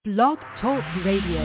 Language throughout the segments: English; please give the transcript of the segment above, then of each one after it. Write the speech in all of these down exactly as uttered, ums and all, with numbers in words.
Blog Talk Radio.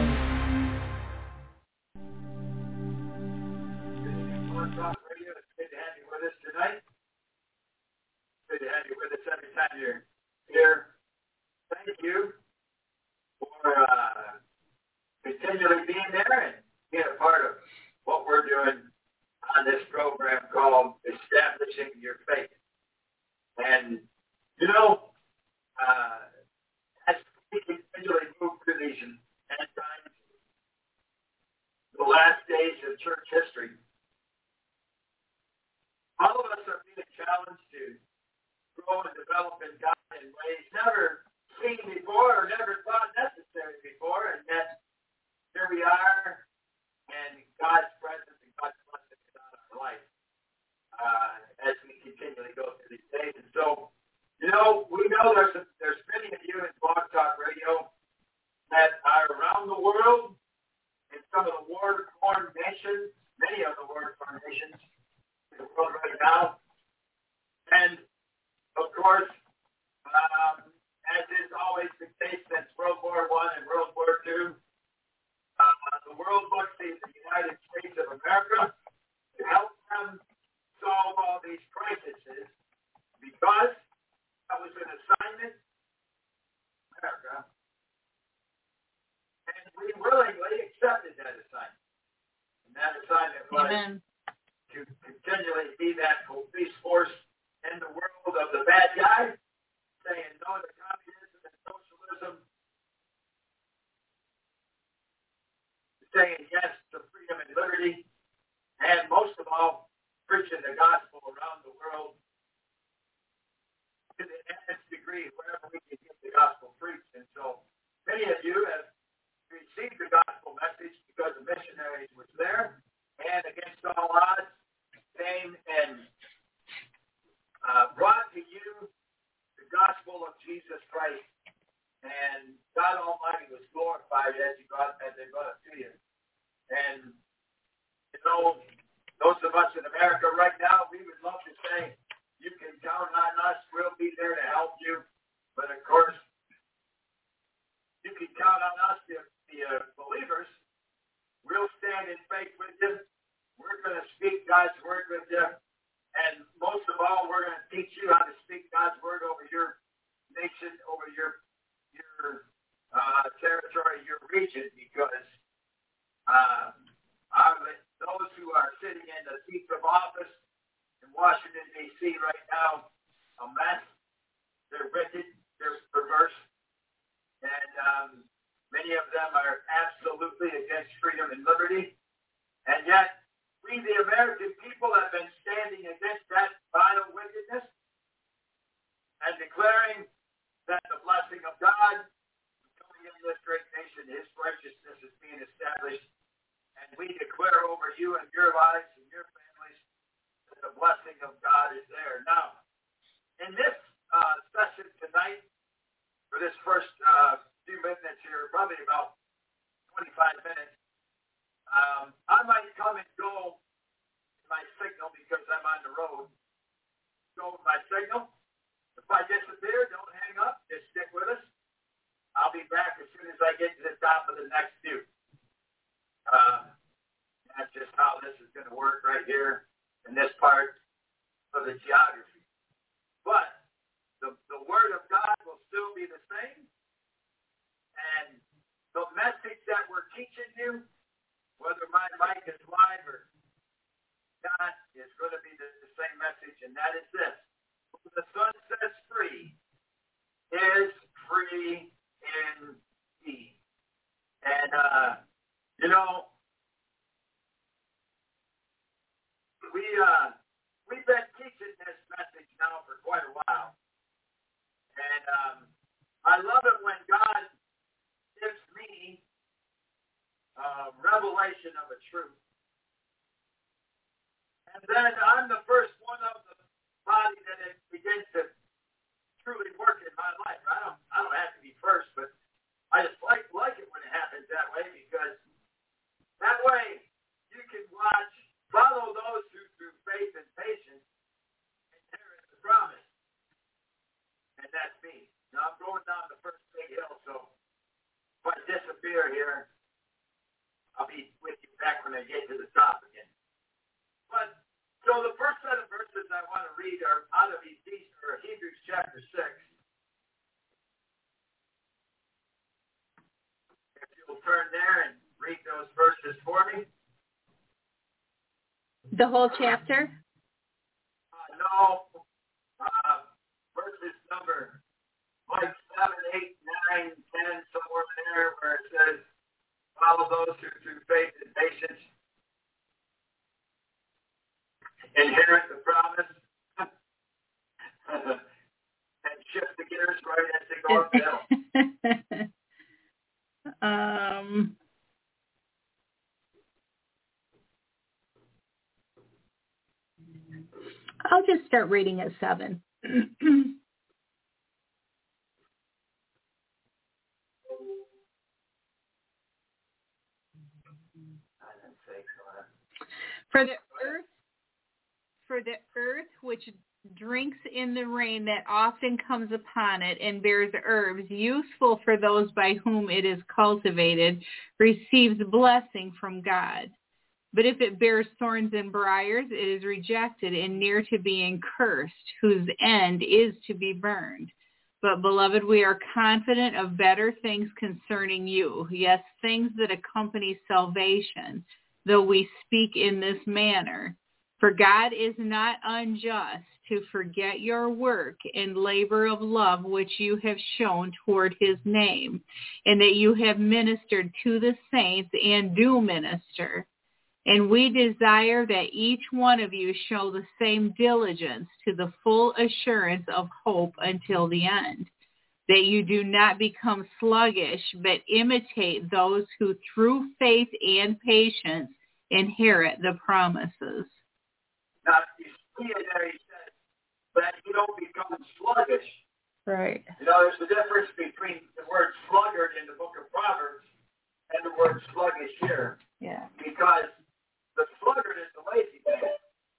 Blog Talk Radio. It's good to have you with us tonight. Good to have you with us every time you're here. Thank you for uh, continually being there and being a part of what we're doing on this program called Establishing Your Faith. And, you know, uh, as we continually move through these end times, the last days of church history, all of us are being challenged to grow and develop in God in ways never seen before or never thought necessary before, and yet here we are, and God's presence and God's blessing is on our life uh, as we continually go through these days. And so, you know, we know there's a, there's many of you in Blog Talk Radio that are around the world in some of the war-torn nations, many of the war-torn nations in the world right now. And, of course, um, as is always the case since World War One and World War Two, uh, the world looks to the United States of America to help them solve all these crises because that was an assignment to America, and we willingly accepted that assignment. And that assignment was Amen. To continually be that police force in the world of the bad guy, saying no to communism and socialism, saying yes to freedom and liberty, and most of all, preaching the gospel around the world to the nth degree, wherever we can get the gospel preached. And so many of you have received the gospel message because the missionaries was there, and against all odds, came and uh, brought to you the gospel of Jesus Christ, and God Almighty was glorified as He brought as they brought it to you. And you know, those of us in America right now, we would love to say, you can count on us, we'll be there to help you. But of course, you can count on us, the, the uh, believers. We'll stand in faith with you. We're going to speak God's word with you. And most of all, we're going to teach you how to speak God's word over your nation, over your your uh, territory, your region, because uh, our, those who are sitting in the seats of office in Washington, D C right now, a mess. They're wicked. They're perverse. And um, many of them are absolutely against freedom and liberty. And yet, we, the American people, have been standing against that vile wickedness and declaring that the blessing of God is coming in this great nation. His righteousness is being established. And we declare over you and your lives and your families that the blessing of God is there. Now, in this uh, session tonight, for this first uh, few minutes here, probably about twenty-five minutes, um, I might come and go in my signal because I'm on the road. Go with my signal. If I disappear, don't hang up. Just stick with us. I'll be back as soon as I get to the top of the next view. Uh, that's just how this is going to work right here in this part of the geography. But the, the Word of God will still be the same. And the message that we're teaching you, whether my mic is live or not, is going to be the, the same message, and that is this. When the Son sets free is free indeed. And, uh, you know, we, uh, we've been teaching this message now for quite a while. And um, I love it when God gives me a revelation of a truth. And then I'm the first one of the body that it begins to truly work in my life. I don't, I don't have to be first, but I just like, like it when it happens that way, because that way you can watch, follow those who through faith and patience inherit the promise. And that's me. Now I'm going down the first big hill, so if I share here. I'll be with you back when I get to the top again. But so the first set of verses I want to read are out of Ephesians, or Hebrews chapter six. If you'll turn there and read those verses for me. The whole chapter? Uh, no. Uh, verses number like seven, eight, nine, ten, somewhere there where it says, follow those who through faith and patience inherit the promise. And shift the gears right as they go uphill. um, I'll just start reading at seven. For the earth, for the earth which drinks in the rain that often comes upon it and bears herbs, useful for those by whom it is cultivated, receives blessing from God. But if it bears thorns and briars, it is rejected and near to being cursed, whose end is to be burned. But, beloved, we are confident of better things concerning you, yes, things that accompany salvation, though we speak in this manner. For God is not unjust to forget your work and labor of love which you have shown toward his name, and that you have ministered to the saints and do minister. And we desire that each one of you show the same diligence to the full assurance of hope until the end, that you do not become sluggish, but imitate those who through faith and patience inherit the promises. Now, you see it there, he said that you don't become sluggish. Right. You know, there's a difference between the word sluggard in the book of Proverbs and the word sluggish here. Yeah. Because the sluggard is the lazy man.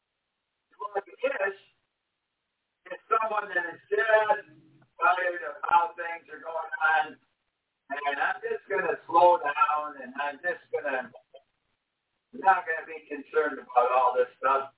Sluggish is someone that is dead, tired of how things are going on, and I'm just going to slow down, and I'm just going to, not going to be concerned about all this stuff,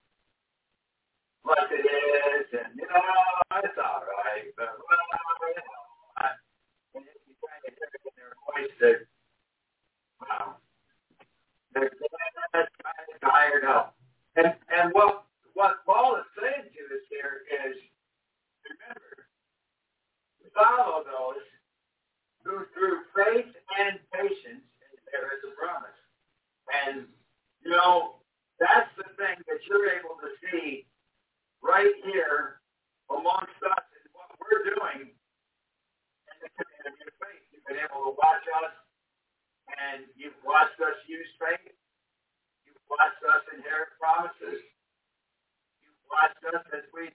like it is, and, you know, it's all right, but, well, you know, I, and you kind of hear it in their voice that, wow, they're kind of tired out. And and what what Paul is saying to us here is, remember, follow those who through faith and patience, and there is a promise. And, you know, that's the thing that you're able to see right here amongst us and what we're doing in the community of faith. You've been able to watch us, and you've watched us use faith. You've watched us inherit promises. You've watched us as we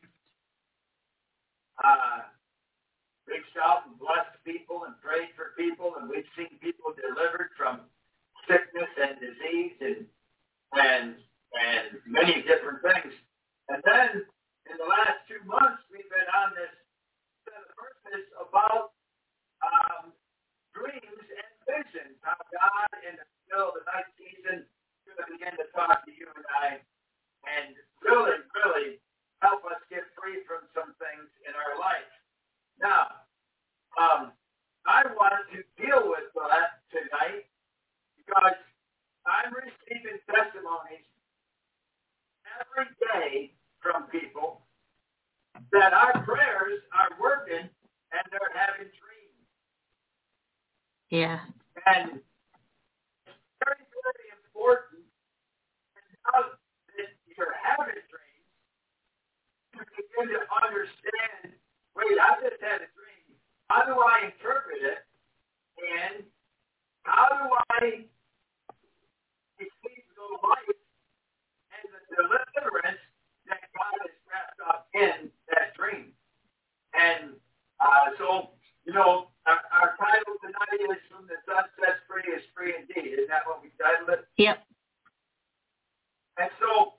uh, reached out and blessed people and prayed for people, and we've seen people delivered from sickness and disease and and and many different things. And then in the last two months, we've been on this set of verses about um, dreams and visions, how God in the middle of the night season is going to begin to talk to you and I and really, really help us get free from some things in our life. Now, um, I want to deal with that tonight because I'm receiving testimonies every day from people that our prayers are working and they're having dreams. Yeah. And it's very, very important now that you're having dreams to begin to understand, wait, I just had a dream. How do I interpret it? And how do I receive the life and the deliverance that God has wrapped up in that dream? And uh, so, you know, our, our title tonight is From the Sun Sets Free is Free Indeed. Isn't that what we titled it? Yep. And so,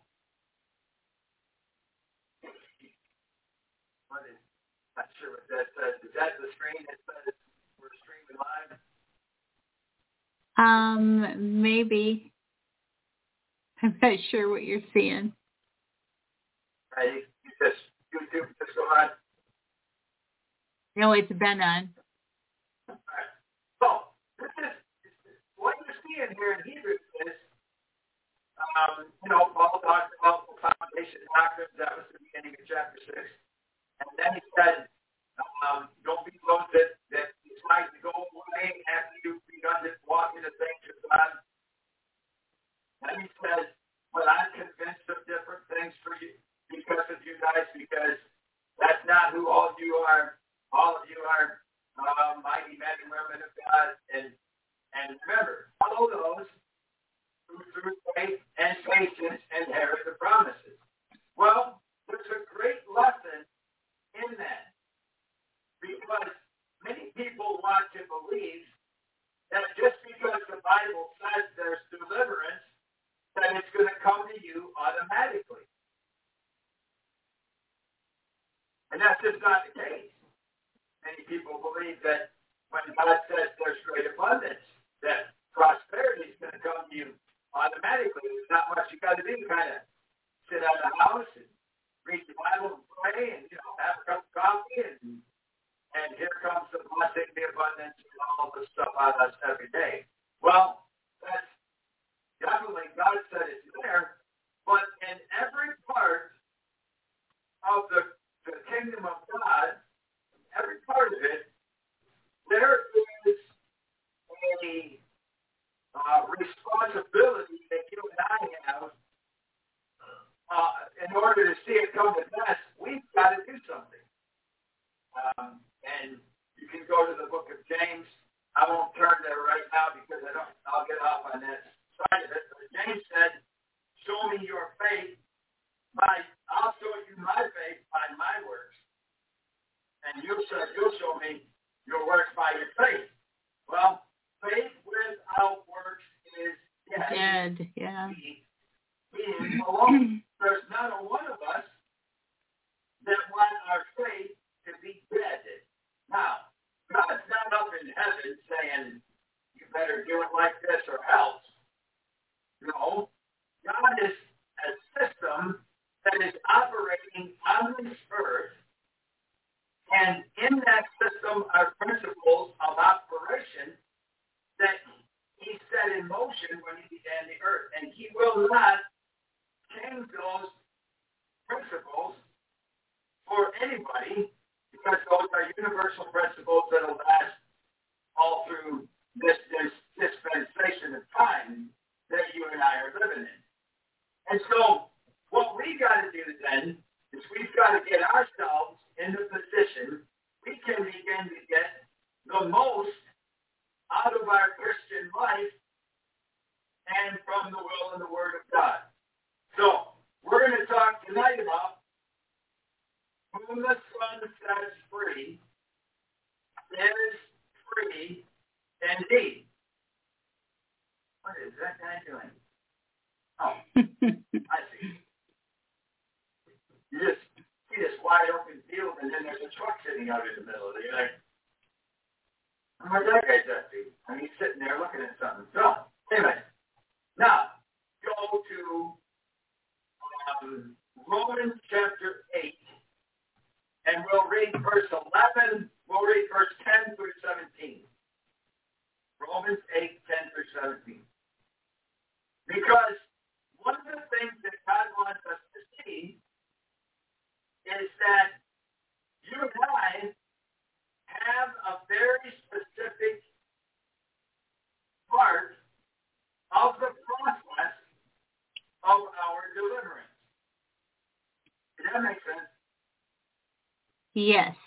what is, not sure what that says. Is that the screen that says we're streaming live? Um, maybe. I'm not sure what you're seeing. Right? You just YouTube just go on. No, it's been on. All right. So this is what you're seeing here in Hebrews is, um, you know, Paul talked about the foundation doctrines. That was the beginning of chapter six, and then he said, um, "Don't be those that that decide to go away after you've begun to walk in the things of God." And he says, "But I'm convinced of different things for you because of you guys, because that's not who all of you are. All of you are uh, mighty men and women of God, and and remember, follow those who through faith and patience inherit the promises." Well, there's a great lesson in that, because many people want to believe that just because the Bible says there's deliverance, that it's going to come to you automatically. And that's just not the case. Many people believe that when God says there's great abundance, that prosperity is going to come to you automatically. There's not much you got to do. Kind of sit at the house and read the Bible and pray and, you know, have a cup of coffee, and and here comes the blessing, the abundance, and all the stuff on us every day. Well, that's definitely, God said it's there, but in every part of the, the kingdom of God, every part of it, there is a uh, responsibility that you and I have. Uh, in order to see it come to pass, we've got to do something. Um, and you can go to the book of James. I won't turn there right now because I don't. I'll get off on that side of it. But James said, "Show me your faith by. I'll show you my faith by my works, and you'll show you'll show me your works by your faith." Well, faith without works is dead. Dead, yeah. Being alone. There's not a one of us that want our faith to be dead. Now, God's not up in heaven saying, "You better do it like this or else." No. God is a system that is operating on this earth, and in that system are principles of operation that he set in motion when he began the earth. And he will not change those principles for anybody, because those are universal principles that will last all through this, this dispensation of time that you and I are living in. And so what we got to do then is we've got to get ourselves in the position we can begin to get the most out of our Christian life and from the will and the Word of God. So we're going to talk tonight about whom the Son sets free is free indeed. What is that guy doing? Oh, I see. You just see this wide open field, and then there's a truck sitting out in the middle of it. You're like, where's that guy's up to? And he's sitting there looking at something. So, anyway, now go to um, Romans chapter eight, and we'll read verse eleven. We'll read verse ten through seventeen. Romans eight, ten through seventeen. Because one of the things that God wants us to see is that you and I have a very specific part of the process of our deliverance. Does that make sense? Yes.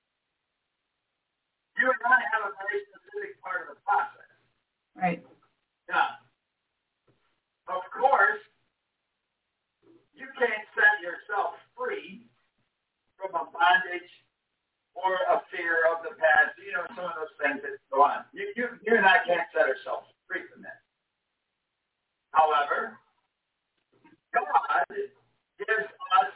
You and I have a very specific part of the process. Right. Now, of course, you can't set yourself free from a bondage or a fear of the past, you know, some of those things that go on. You, you, you and I can't set ourselves free from that. However, God gives us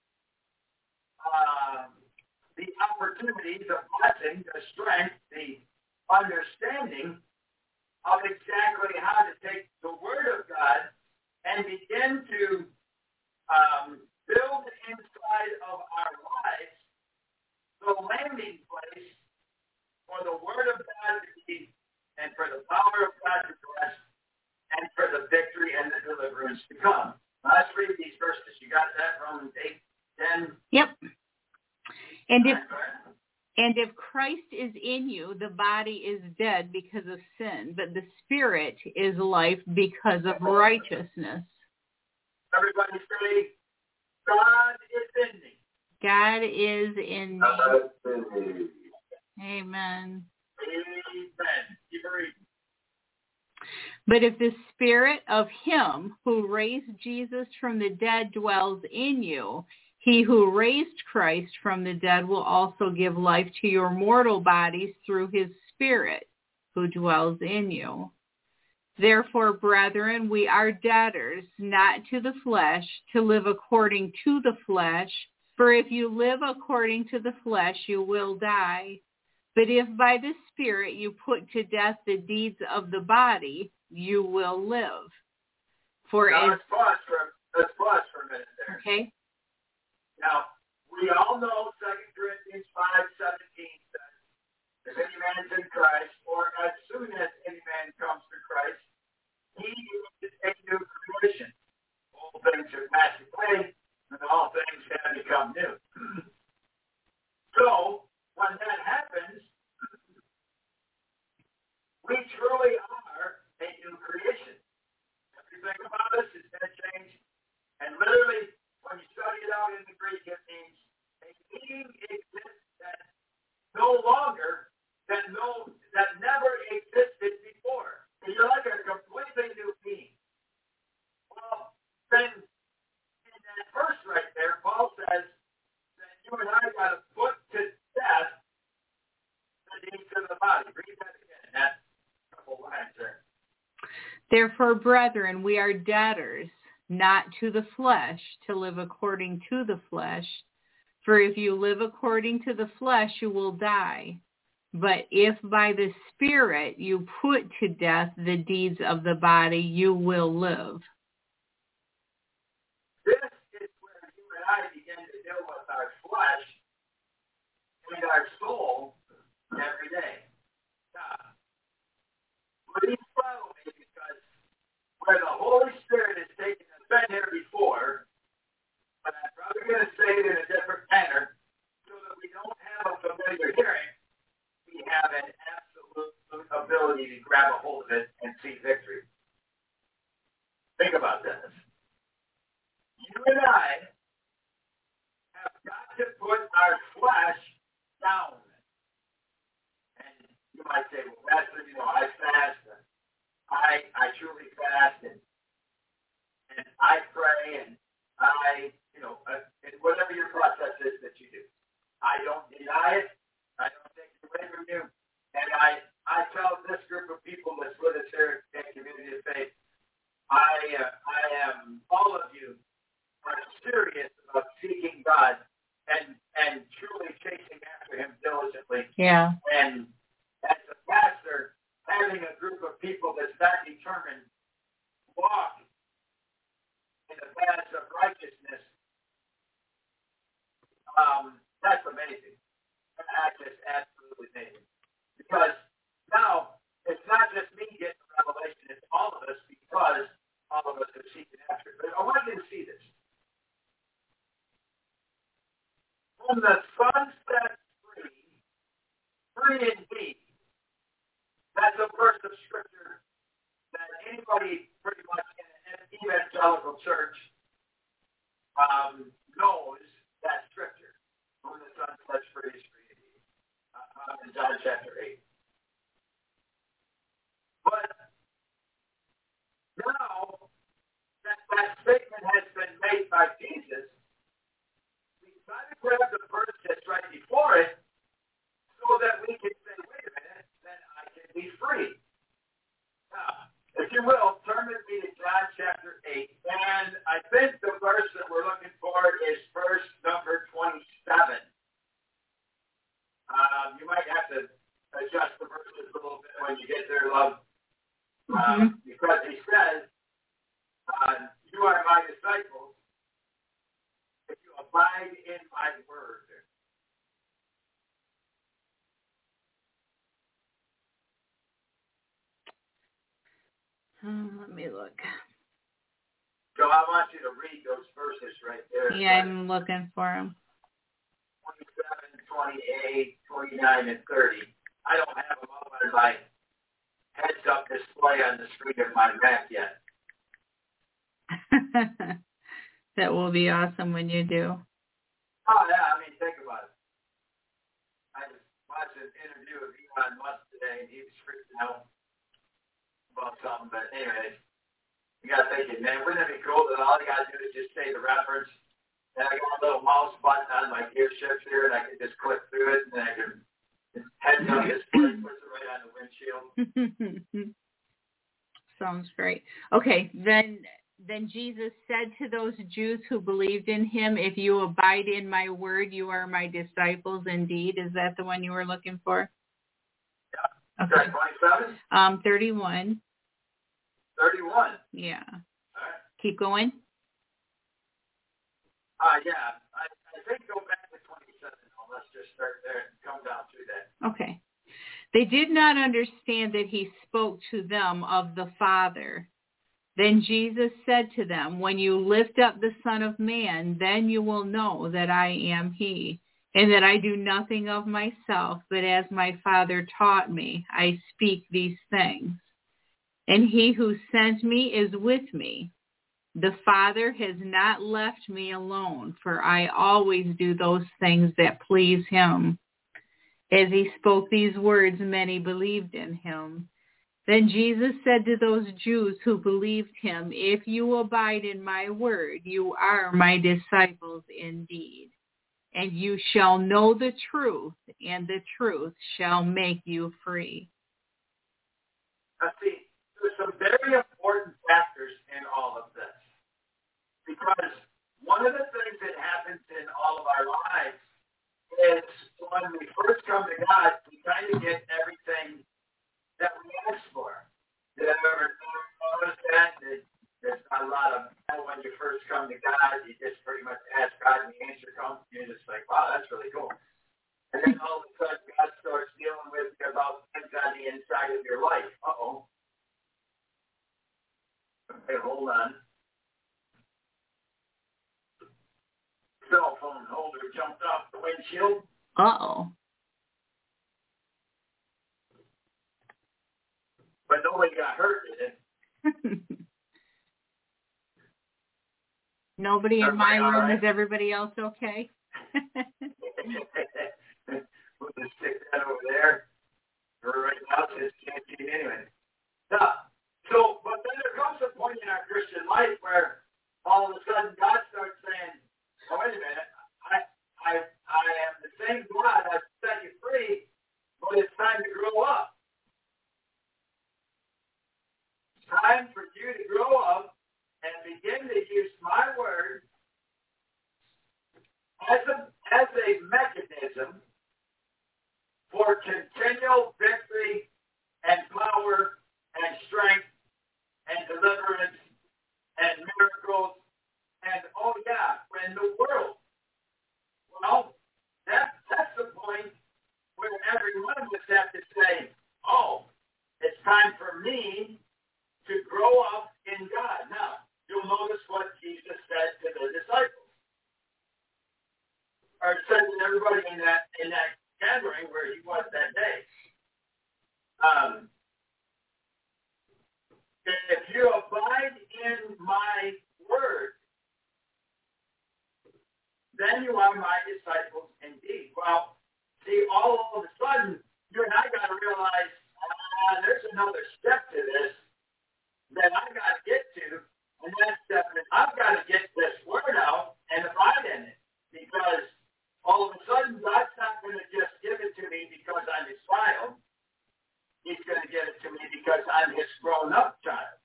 uh, the opportunity, the blessing, the strength, the understanding of exactly how to take the Word of God and begin to um, build inside of our lives the landing place for the Word of God to be, and for the power of God to rest, and for the victory and the deliverance to come. Let's read these verses. You got that? Romans eight, ten? Yep. And if and if Christ is in you, the body is dead because of sin, but the Spirit is life because of righteousness. Everybody say, God is in me. God is in me. Amen. Amen. Keep reading. But if the Spirit of him who raised Jesus from the dead dwells in you, he who raised Christ from the dead will also give life to your mortal bodies through his Spirit who dwells in you. Therefore, brethren, we are debtors, not to the flesh, to live according to the flesh. For if you live according to the flesh, you will die. But if by the Spirit you put to death the deeds of the body, you will live. For now, if, let's pause for let's pause for a minute there. Okay. Now, we all know Second Corinthians five seventeen says, if any man is in Christ, or as soon as any man comes to Christ, he is a new creation. All things are passed away, and all things have become new. So, when that happens, we truly are a new creation. Everything about us is going to change. And literally, when you study it out in the Greek, it means a being exists that no longer, that no, that never existed before. You're like a completely new being. Well, then in that verse right there, Paul says that you and I got to put to death the deeds of the body. Read that again. That couple lines there. Therefore, brethren, we are debtors, not to the flesh, to live according to the flesh. For if you live according to the flesh, you will die. But if by the Spirit you put to death the deeds of the body, you will live. This is where you and I begin to deal with our flesh and our soul every day. Now, please follow me, because where the Holy Spirit is taking us, been here before, but I'm probably going to say it in a different manner so that we don't have a familiar hearing. We have an absolute ability to grab a hold of it and see victory. Think about this. You and I have got to put our flesh down. And you might say, well, Pastor, you know, I fast. I I truly fast, and and I pray, and I, you know, uh, and whatever your process is that you do. I don't deny it. I don't take it away from you. And I, I tell this group of people that's with us here at Community of Faith, I, uh, I am, all of you are serious about seeking God and, and truly chasing after him diligently. Yeah. And as a pastor, having a group of people that's that determined to walk in the paths of righteousness, um, that's amazing. That's just absolutely amazing. Because now, it's not just me getting revelation, it's all of us, because all of us are seeking after it. But I want you to see this. When the Son sets free, free indeed. That's a verse of Scripture that anybody pretty much in an evangelical church um, knows that Scripture. When the Son sets free is free indeed. Uh, in John chapter eight. But now that that statement has been made by Jesus, we try to grab the verse that's right before it so that we can say, wait a minute, then I can be free. Now, if you will, turn with me to John chapter eight. And I think the verse that we're looking for is verse number twenty-seven. Um, you might have to adjust the verses a little bit when you get there, love. um, Mm-hmm. because he says, uh, you are my disciples if you abide in my word. Uh, let me look. So I want you to read those verses right there. Yeah, I'm looking for them. twenty-seven, twenty-eight, twenty-nine, and thirty. I don't have them all on my heads-up display on the screen of my Mac yet. That will be awesome when you do. Oh, yeah, I mean, think about it. I just watched an interview of Elon Musk today, and he was freaking out about something. But anyways, you got to think, man, wouldn't it be cool that all you got to do is just say the reference, and I got a little mouse button on my gear shift here, and I can just click through it, and I can heads up display, puts it right on the windshield. Sounds great. Okay, then then Jesus said to those Jews who believed in him, if you abide in my word, you are my disciples indeed. Is that the one you were looking for? Yeah. Okay. twenty-seven? Um, thirty-one. thirty-one. Yeah. All right. Keep going. Uh, yeah. I, I think go back to twenty-seven. Let's just start there and come down through that. Okay. They did not understand that he spoke to them of the Father. Then Jesus said to them, when you lift up the Son of Man, then you will know that I am he, and that I do nothing of myself, but as my Father taught me, I speak these things. And he who sent me is with me. The Father has not left me alone, for I always do those things that please him. As he spoke these words, many believed in him. Then Jesus said to those Jews who believed him, if you abide in my word, you are my disciples indeed. And you shall know the truth, and the truth shall make you free. Now see, there's some very important factors in all of this. Because one of the things that happens in all of our lives is when we first come to God, we kind of get everything that we ask for. Did I ever notice that? that? There's not a lot of, when you first come to God, you just pretty much ask God and the answer comes, and you're just like, wow, that's really cool. And then all of a sudden, God starts dealing with you about things on the inside of your life. Uh-oh. Okay, hold on. Cell phone holder jumped off the windshield. Uh-oh. But nobody got hurt, did it? Nobody in my Everybody all room. right? Is everybody else okay? We'll just stick that over there. For right now, since you can't see it anyway. Yeah. So, but then there comes a point in our Christian life where all of a sudden God starts saying, oh, wait a minute, I, I, I am the same God that set you free, but it's time to grow up. It's time for you to grow up and begin to use my word as a, as a mechanism for continual victory and power and strength and deliverance and miracles and, oh yeah, in the world. Well, that, that's the point where every one of us have to say, oh, it's time for me to grow up in God. Now, you'll notice what Jesus said to the disciples. Or said to everybody in that in that gathering where he was that day. Um, if you abide in my word, then you are my disciples indeed. Well, see, all of a sudden, you and I got to realize uh, there's another step to this that I got to get to, and that step is I've got to get this word out and abide in it, because all of a sudden God's not going to just give it to me because I'm his child. He's going to give it to me because I'm his grown-up child.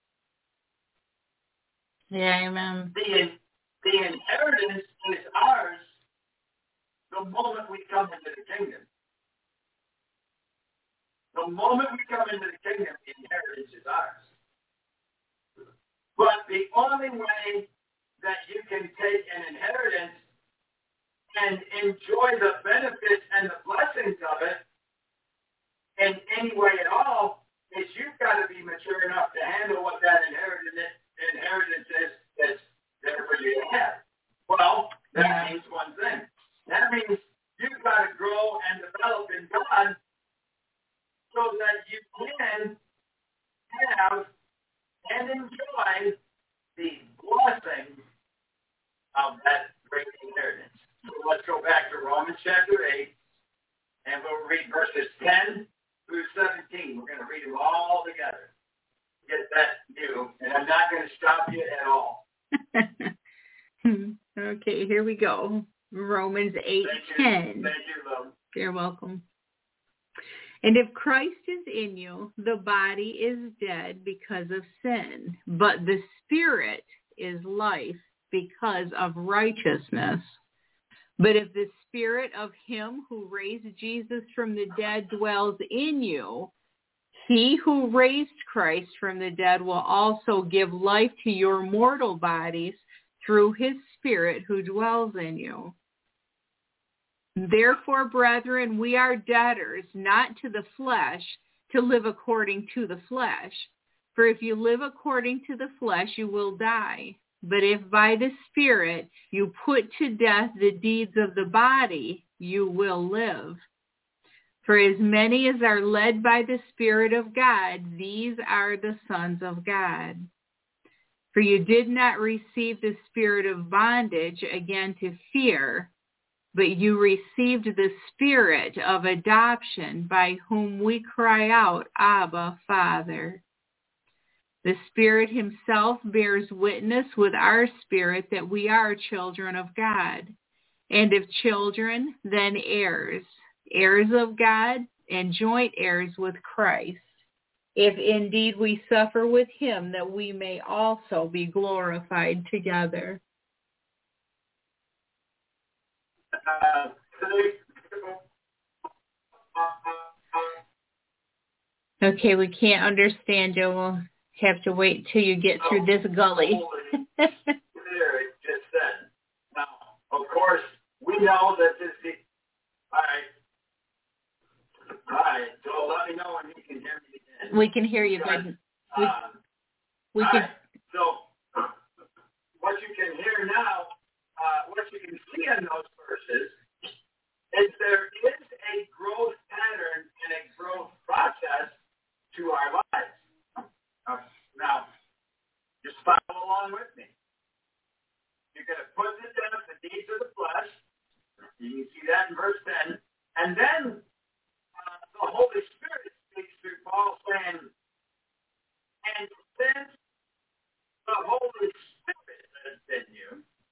Yeah, amen. The, the inheritance is ours the moment we come into the kingdom. The moment we come into the kingdom, the inheritance is ours. But the only way that you can take an inheritance and enjoy the benefits and the blessings of it in any way at all is you've got to be mature enough to handle what that inheritance, inheritance is that's there for you to have. Well, that yeah. means one thing. That means you've got to grow and develop in God so that you can have and enjoy the blessing of that great inheritance. So let's go back to Romans chapter eight, and we'll read verses ten through seventeen. We're going to read them all together. Get that new, and I'm not going to stop you at all. Okay, here we go. Romans eight ten. Thank you, love. You're welcome. And if Christ is in you, the body is dead because of sin, but the spirit is life because of righteousness. But if the spirit of him who raised Jesus from the dead dwells in you, he who raised Christ from the dead will also give life to your mortal bodies through his spirit who dwells in you. Therefore, brethren, we are debtors, not to the flesh, to live according to the flesh. For if you live according to the flesh, you will die. But if by the Spirit you put to death the deeds of the body, you will live. For as many as are led by the Spirit of God, these are the sons of God. For you did not receive the spirit of bondage again to fear, but you received the Spirit of adoption, by whom we cry out, Abba, Father. The Spirit himself bears witness with our spirit that we are children of God. And if children, then heirs, heirs of God and joint heirs with Christ, if indeed we suffer with him, that we may also be glorified together. Uh, okay, we can't understand you. We'll have to wait till you get through this gully. There, it just said. Now, of course, we know that this is... All right. All right, so let me know when you can hear me again. We can hear you, because, good. We, um, we can... Right, so, what you can hear now, uh, what you can see in those verses, is there is a growth pattern and a growth process to our lives. Uh, now, just follow along with me. You're going to put to death the deeds of the flesh. You can see that in verse ten. And then uh, the Holy Spirit speaks through Paul saying, and since the Holy Spirit lives in you,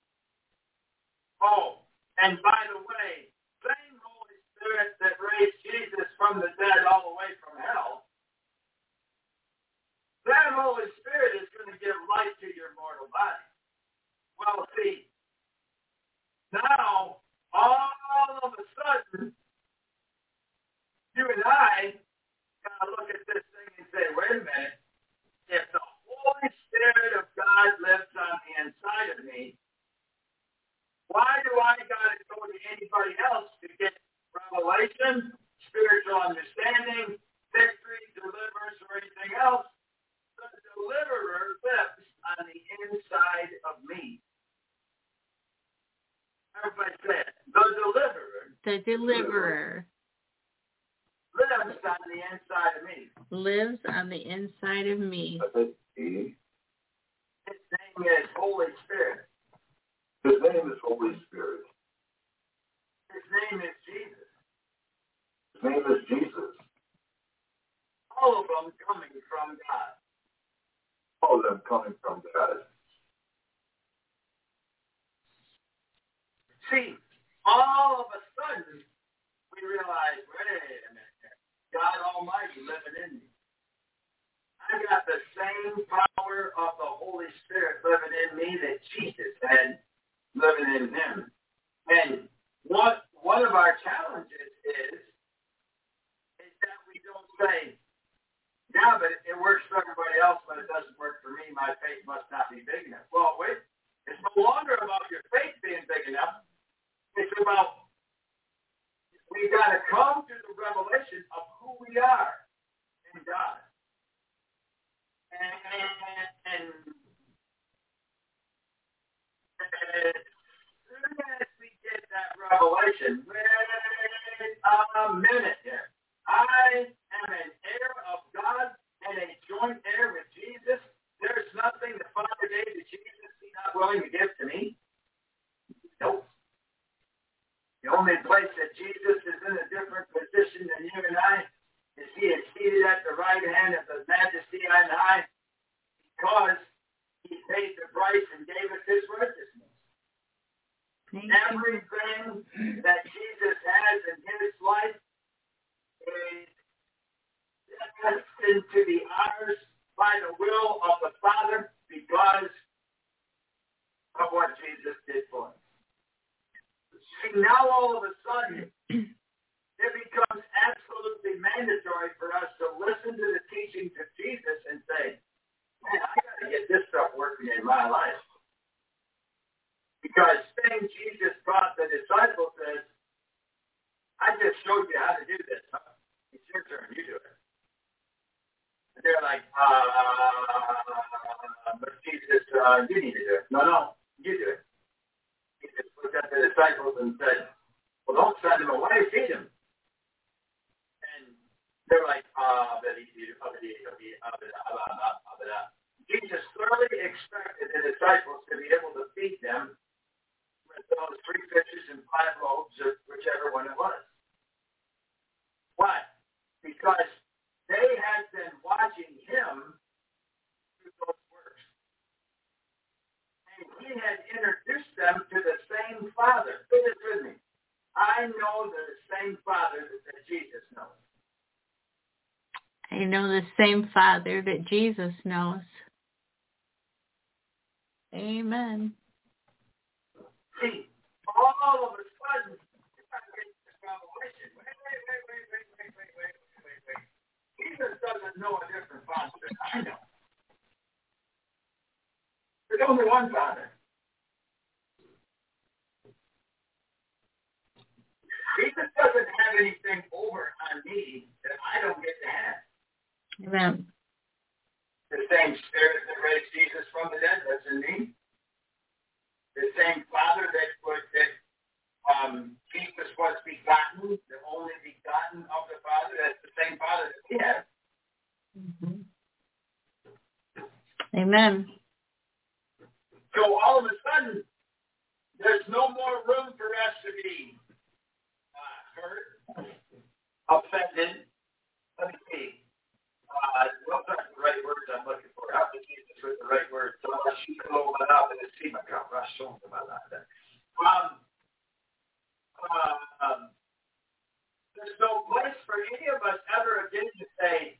oh, and by the way, same Holy Spirit that raised Jesus from the dead all the way from hell, that Holy Spirit is going to give life to your mortal body. Well, see, now, all of a sudden, you and I got to look at this thing and say, wait a minute, if the Holy Spirit of God lives on the inside of me, why do I got to go to anybody else to get revelation, spiritual understanding, victory, deliverance, or anything else? The deliverer lives on the inside of me. Everybody say it. The deliverer. The deliverer. Lives on the inside of me. Lives on the inside of me. His name is Holy Spirit. His name is Holy Spirit. His name is Jesus. His name is Jesus. All of them coming from God. All of them coming from God. See, all of a sudden, we realize, wait a minute, God Almighty living in me. I got the same power of the Holy Spirit living in me that Jesus had living in him. And what one of our challenges is, is that we don't say, yeah, but it works for everybody else, but it doesn't work for me. my faith must not be big enough. Well, wait, it's no longer about your faith being big enough. It's about we've got to come to the revelation of who we are in God. And, and, and as soon as we get that revelation, wait a minute here. I am an heir of God and a joint heir with Jesus. There's nothing the Father gave to Jesus he's not willing to give to me. Nope. The only place that Jesus is in a different position than you and I is he is seated at the right hand of the majesty on high because he paid the price and gave us his righteousness. Thank Everything you. That Jesus has in his life is destined to be ours by the will of the Father because of what Jesus did for us. See, now all of a sudden, it becomes absolutely mandatory for us to listen to the teachings of Jesus and say, man, I got to get this stuff working in my life. Because thing Jesus taught the disciples is, I just showed you how to do this. Huh? It's your turn. You do it. And they're like, uh, but Jesus, uh, you need to do it. No, no, you do it. He just looked at the disciples and said, well, don't send him away, feed him. And they're like, ah, but he, Jesus clearly expected the disciples to be able to feed them with those three fishes and five loaves, or whichever one it was. Why? Because they had been watching him do those works. And he had introduced them to the same Father. Say this with me. I know the same Father that Jesus knows. I know the same Father that Jesus knows. Amen. See, all of a sudden, you got to get this revelation. Wait, wait, wait, wait, wait, wait, wait, wait, wait, wait. Jesus doesn't know a different Father than I know. There's only one Father. Jesus doesn't have anything over on me that I don't get to have. Amen. The same Spirit that raised Jesus from the dead that's in me. The same Father that was that um, Jesus was begotten, the only begotten of the Father. That's the same Father that we have. Mm-hmm. Amen. So all of a sudden, there's no more room for us to be uh, hurt, offended. Let me see. Uh, what's the right words I'm looking for? How to Jesus with the right words? So I should go up and see my God. I show them about that. Um, uh, um, there's no place for any of us ever again to say,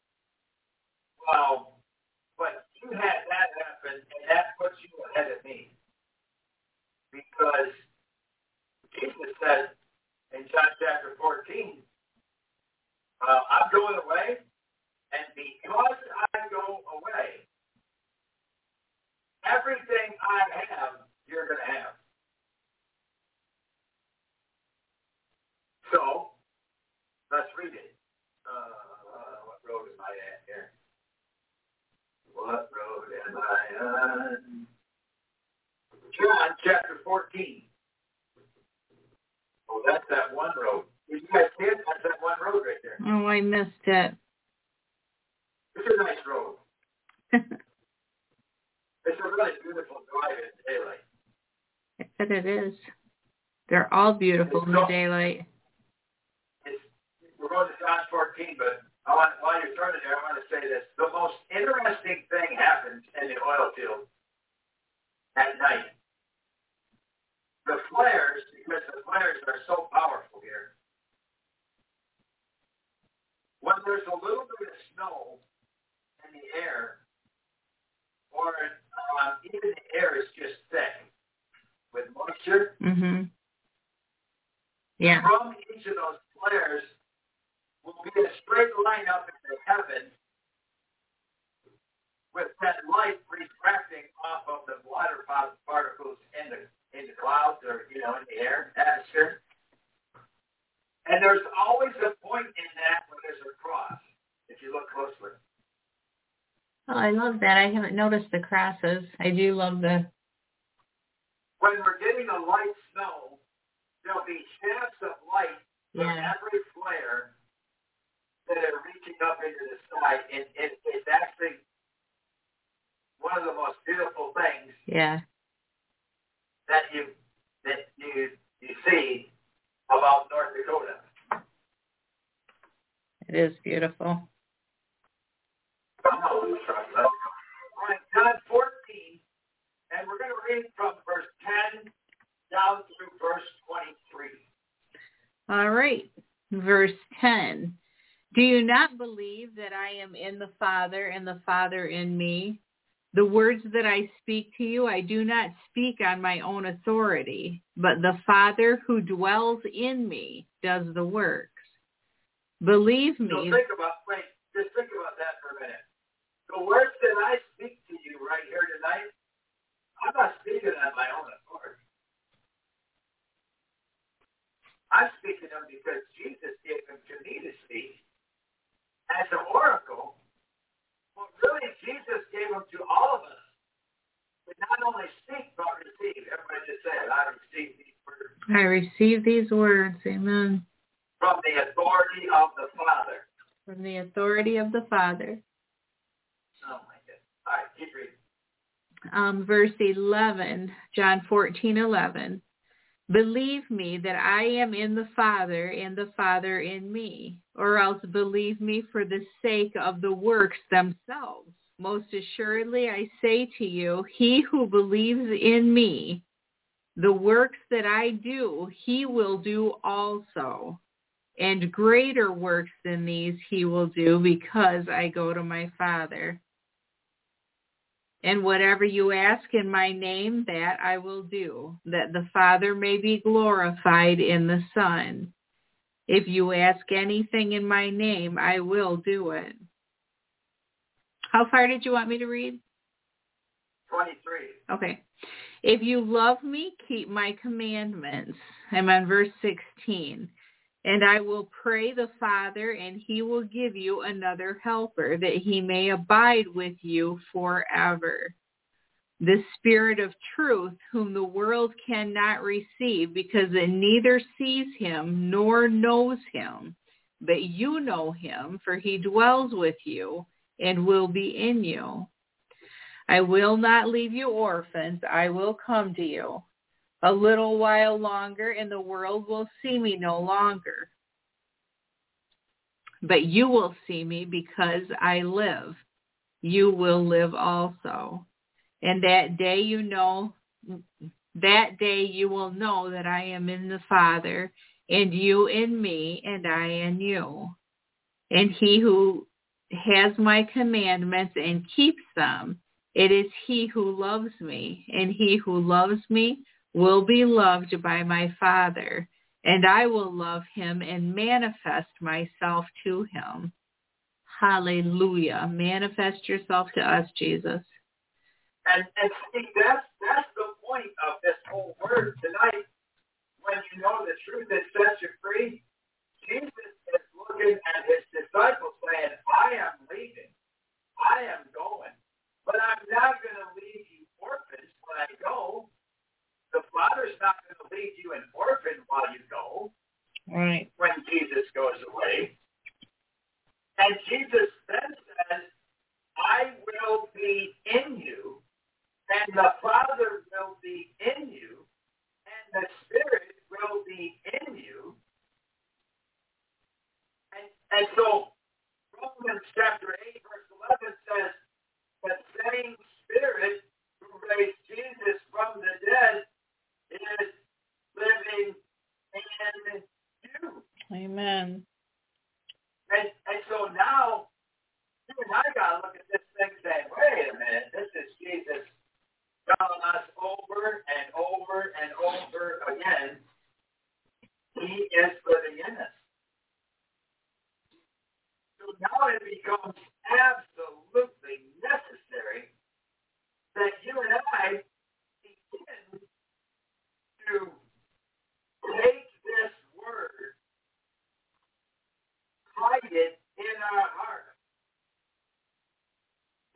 well, but you had that happen, and that puts you ahead of me. Because Jesus said in John chapter fourteen, uh, I'm going away, and because I go away, everything I have, you're going to have. So, let's read it. Uh, what road am I at here? What road am I on? John chapter fourteen. Oh, that's that one road. Did you guys see it? That's that one road right there. Oh, I missed it. It's a nice road. It's a really beautiful drive in daylight. I bet it is. They're all beautiful It's in so, the daylight. It's, we're going to John fourteen, but I want, while you're turning there, I want to say this. The most interesting thing happens in the oil field at night. The flares, because the flares are so powerful here, when there's a little bit of snow in the air, or um, even the air is just thick with moisture, Mm-hmm. Yeah. from each of those flares will be a straight line up into heaven with that light refracting off of the water particles in the in the clouds or, you know, in the air, atmosphere. And there's always a point in that where there's a cross, if you look closely. Oh, I love that. I haven't noticed the crosses. I do love the... When we're getting a light snow, there'll be shafts of light from Yeah. every flare that are reaching up into the sky. And it, it's actually one of the most beautiful things Yeah. that you that you you see about North Dakota. It is beautiful. All right, John fourteen, and we're going to read from verse ten down through verse twenty-three. All right. Verse ten. Do you not believe that I am in the Father and the Father in me? The words that I speak to you, I do not speak on my own authority, but the Father who dwells in me does the works. Believe me. So think about, wait, just think about that for a minute. The words that I speak to you right here tonight, I'm not speaking on my own authority. I'm speaking them because Jesus gave them to me to speak as an oracle. Well, really, Jesus gave them to all of us. But not only speak, but receive. Everybody just said, I receive these words. I receive these words. Amen. From the authority of the Father. From the authority of the Father. Oh, my goodness. All right, keep reading. Um, verse eleven, John fourteen eleven. Believe me that I am in the Father and the Father in me, or else believe me for the sake of the works themselves. Most assuredly I say to you, he who believes in me, the works that I do, he will do also. And greater works than these he will do, because I go to my Father. And whatever you ask in my name, that I will do, that the Father may be glorified in the Son. If you ask anything in my name, I will do it. How far did you want me to read? twenty-three. Okay. If you love me, keep my commandments. I'm on verse sixteen. And I will pray the Father, and he will give you another helper, that he may abide with you forever. The Spirit of truth, whom the world cannot receive, because it neither sees him nor knows him. But you know him, for he dwells with you and will be in you. I will not leave you orphans. I will come to you. A little while longer, and the world will see me no longer. But you will see me, because I live. You will live also. And that day you know, that day you will know that I am in the Father, and you in me, and I in you. And he who has my commandments and keeps them, it is he who loves me. And he who loves me will be loved by my Father, and I will love him and manifest myself to him. Hallelujah. Manifest yourself to us, Jesus. And, and see, that's, that's the point of this whole word tonight. When you know the truth that sets you free, Jesus is looking at his disciples saying, I am leaving. I am going. But I'm not going to leave you orphans when I go. The Father's not going to leave you an orphan while you go. Right. When Jesus goes away. And Jesus then says, I will be in you, and the Father will be in you, and the Spirit will be in you. And, and so Romans chapter eight, verse eleven says, the same Spirit who raised Jesus from the dead is living in you. Amen. And, and so now, you and I got to look at this thing saying, wait a minute, this is Jesus telling us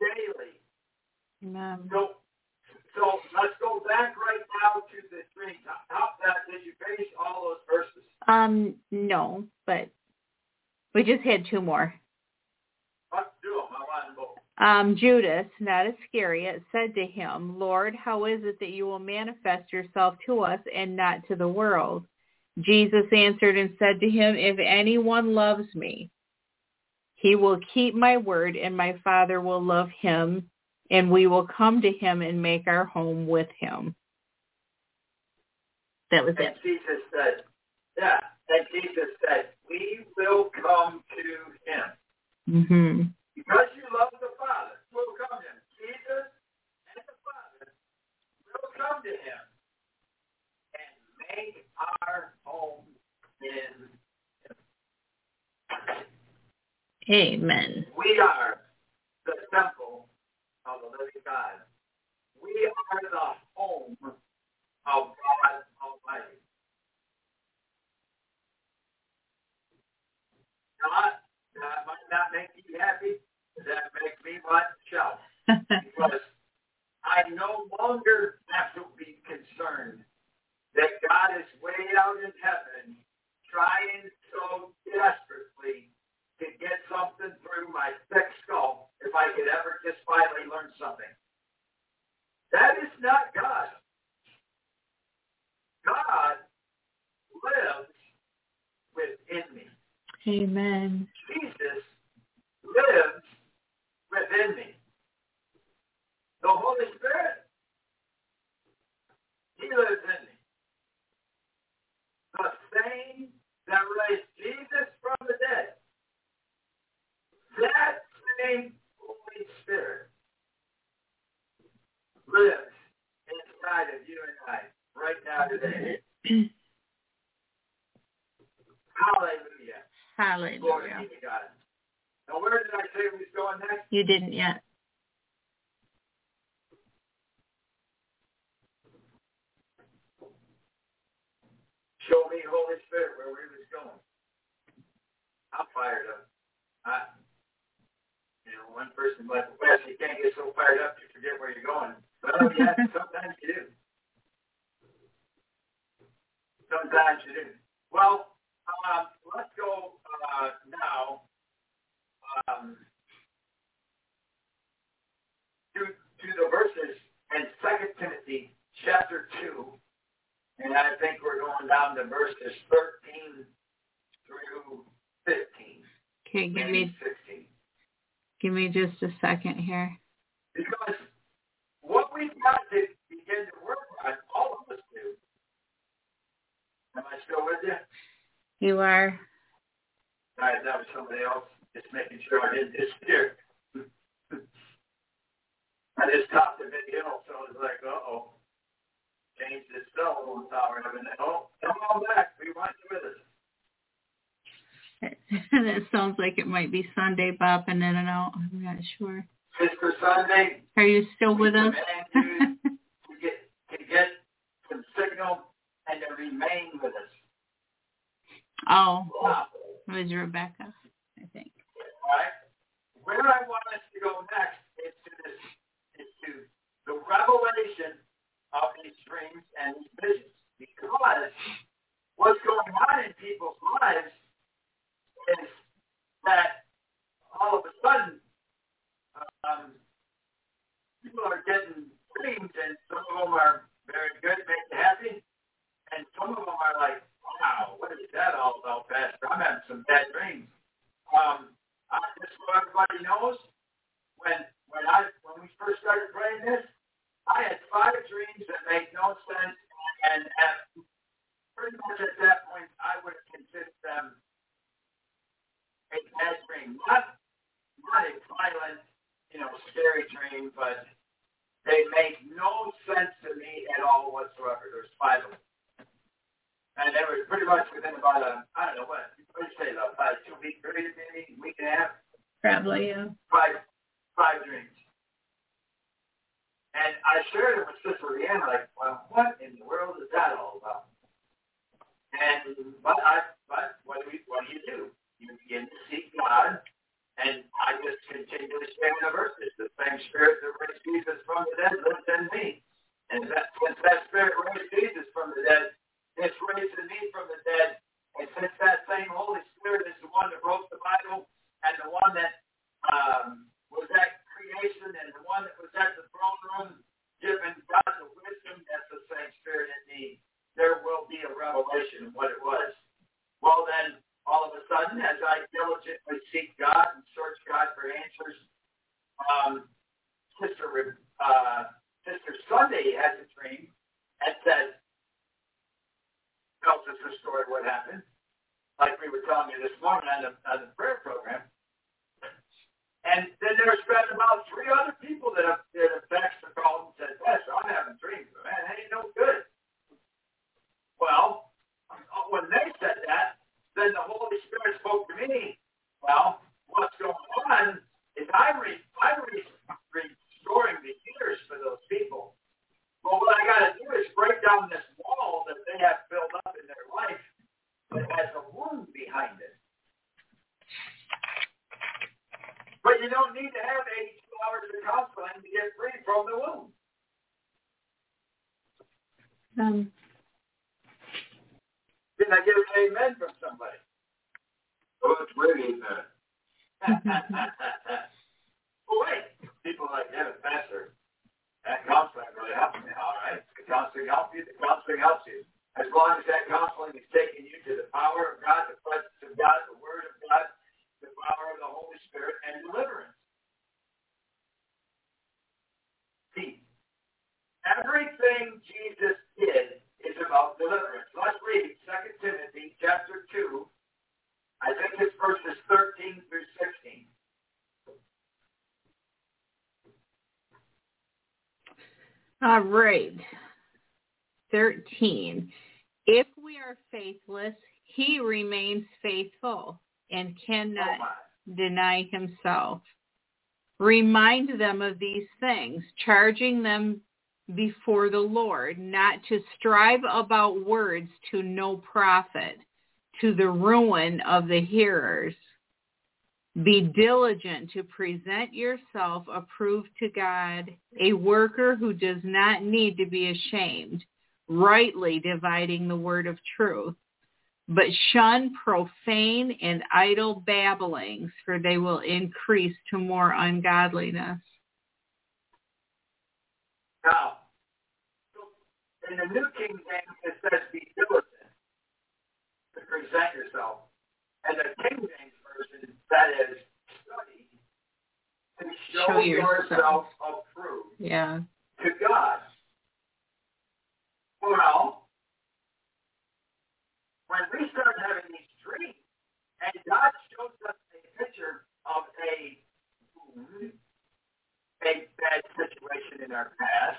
daily. Amen. So, so let's go back right now to the dreams. How that did you finish all those verses? Um, no, but we just had two more. Let's do them. I want them both. Um, Judas, not Iscariot, said to him, Lord, how is it that you will manifest yourself to us and not to the world? Jesus answered and said to him, if anyone loves me, he will keep my word, and my Father will love him, and we will come to him and make our home with him. That was And it. Jesus said, yeah, and Jesus said, we will come to him. Mm-hmm. Because you love the Father, we'll come to him. Jesus and the Father will come to him and make our home in him. Amen. We are the temple of the living God. We are the home of God Almighty. Not, that might not make you happy. That makes me want to shout. Because I no longer have to be concerned that God is way out in heaven trying so desperately to get something through my thick skull if I could ever just finally learn something. That is not God. God lives within me. Amen. Jesus lives within me. The Holy Spirit, he lives in me. The same that raised Jesus from the dead, that same Holy Spirit lives inside of you and I right now today. Hallelujah. Glory Hallelujah. be to God. Now, where did I say we was going next? You didn't yet. Show me, Holy Spirit, where we was going. I'm fired up. I, you know, one person like, well, you can't get so fired up you forget where you're going. Well, yeah, sometimes you do. Sometimes you do. Well, um, let's go uh, now um, to, to the verses in Second Timothy chapter two. And I think we're going down to verses thirteen through fifteen. Okay, give maybe me sixteen. give me just a second here. Because what we've got to begin to work on, all of us do. Am I still with you? You are. All right, that was somebody else. Just making sure I didn't disappear. I just topped a big hill, so I was like, uh-oh. Changed this cell phone tower. And then, oh, come on back. We want you with us. That sounds like it might be Sunday bopping in and out. I'm not sure. Sister Sunday. Are you still with us? We command you to get, to get some signal and to remain with us. Oh, Wow. it was Rebecca, I think. All right. Where I want us to go next is to this, is to the revelation of these dreams and these visions. Because what's going on in people's lives is that all of a sudden um, people are getting dreams, and some of them are very good, make you happy, and some of them are like, wow, what is that all about, Pastor? I'm having some bad dreams. Um, I, just so everybody knows, when when I when we first started praying this, I had five dreams that made no sense, and at, pretty much at that point, I would have considered them a bad dream. Not not a violent, you know, scary dream, but they make no sense to me at all whatsoever. There's five of them. And they were pretty much within about a, I don't know, what, what did you say, about a two-week period, maybe, week and a half? Probably, yeah. Five, five dreams. And I shared it with Sister Leanne, like, well, what in the world is that all about? And, but I, but what do we, what do you do? You begin to seek God, and I just continue to stay in the verses, the same same spirit that raised Jesus from the dead lives in me. And that, since that spirit raised Jesus from the dead, it's raising me from the dead. And since that same Holy Spirit is the one that wrote the Bible and the one that um, was at creation and the one that was at the throne room giving God the wisdom, that's the same spirit in me. There will be a revelation of what it was. Well, then, all of a sudden, as I diligently seek God and search God for answers, um, Sister uh, Sister Sunday has a dream and says, tells us the story of what happened, like we were telling you this morning on the, on the prayer program. And then there's been about three other people that have, that have texted or called and said, yes, I'm having dreams, but man, that ain't no good. Well, when they said that, then the Holy Spirit spoke to me. Well, what's going on is I'm, re- I'm re- restoring the years for those people. Well, what I got to do is break down this wall that they have built up in their life that has a wound behind it. But you don't need to have eighty-two hours of counseling to get free from the wound. Um. Did I get an amen from somebody? Oh, it's great, amen. Well, wait. People are like, yeah, Pastor, that counseling really helps me. All right. The counseling helps you. The counseling helps you. As long as that counseling is taking you to the power of God, the presence of God, the Word of God, the power of the Holy Spirit, and deliverance. See, everything Jesus did is about deliverance. Let's read Second Timothy chapter two. I think it's verses thirteen through sixteen. All right. thirteen. If we are faithless, he remains faithful and cannot Oh deny himself. Remind them of these things, charging them before the Lord not to strive about words to no profit, to the ruin of the hearers. Be diligent to present yourself approved to God, a worker who does not need to be ashamed, rightly dividing the word of truth. But shun profane and idle babblings, for they will increase to more ungodliness. Now, in the New King James, it says be diligent to present yourself. And the King James Version, that is, study to show, Show yourself. yourself approved Yeah. to God. Well, when we start having these dreams, and God shows us a picture of a wound, a bad situation in our past,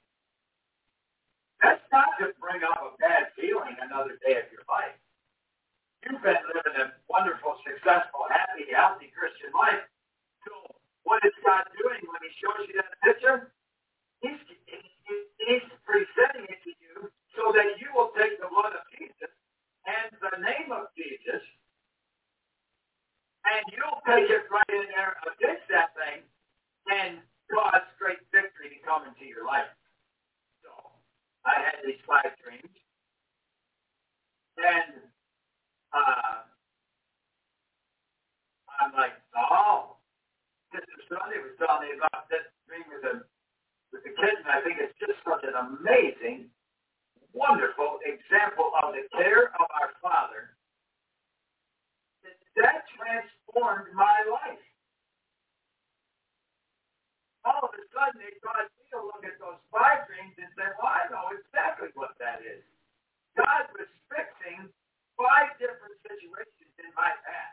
that's not to bring up a bad feeling another day of your life. You've been living a wonderful, successful, happy, healthy Christian life. So what is God doing when he shows you that picture? He's, he's presenting it to you so that you will take the blood of Jesus and the name of Jesus, and you'll take it right in there against that thing and cause great victory to come into your life. So I had these five dreams, and uh, I'm like, oh, Sister Sunday was telling me about this dream with the with the kids, and I think it's just such an amazing, wonderful example of the care of our Father. That transformed my life. All of a sudden, it caused me to look at those five dreams and say, well, I know exactly what that is. God was fixing five different situations in my past.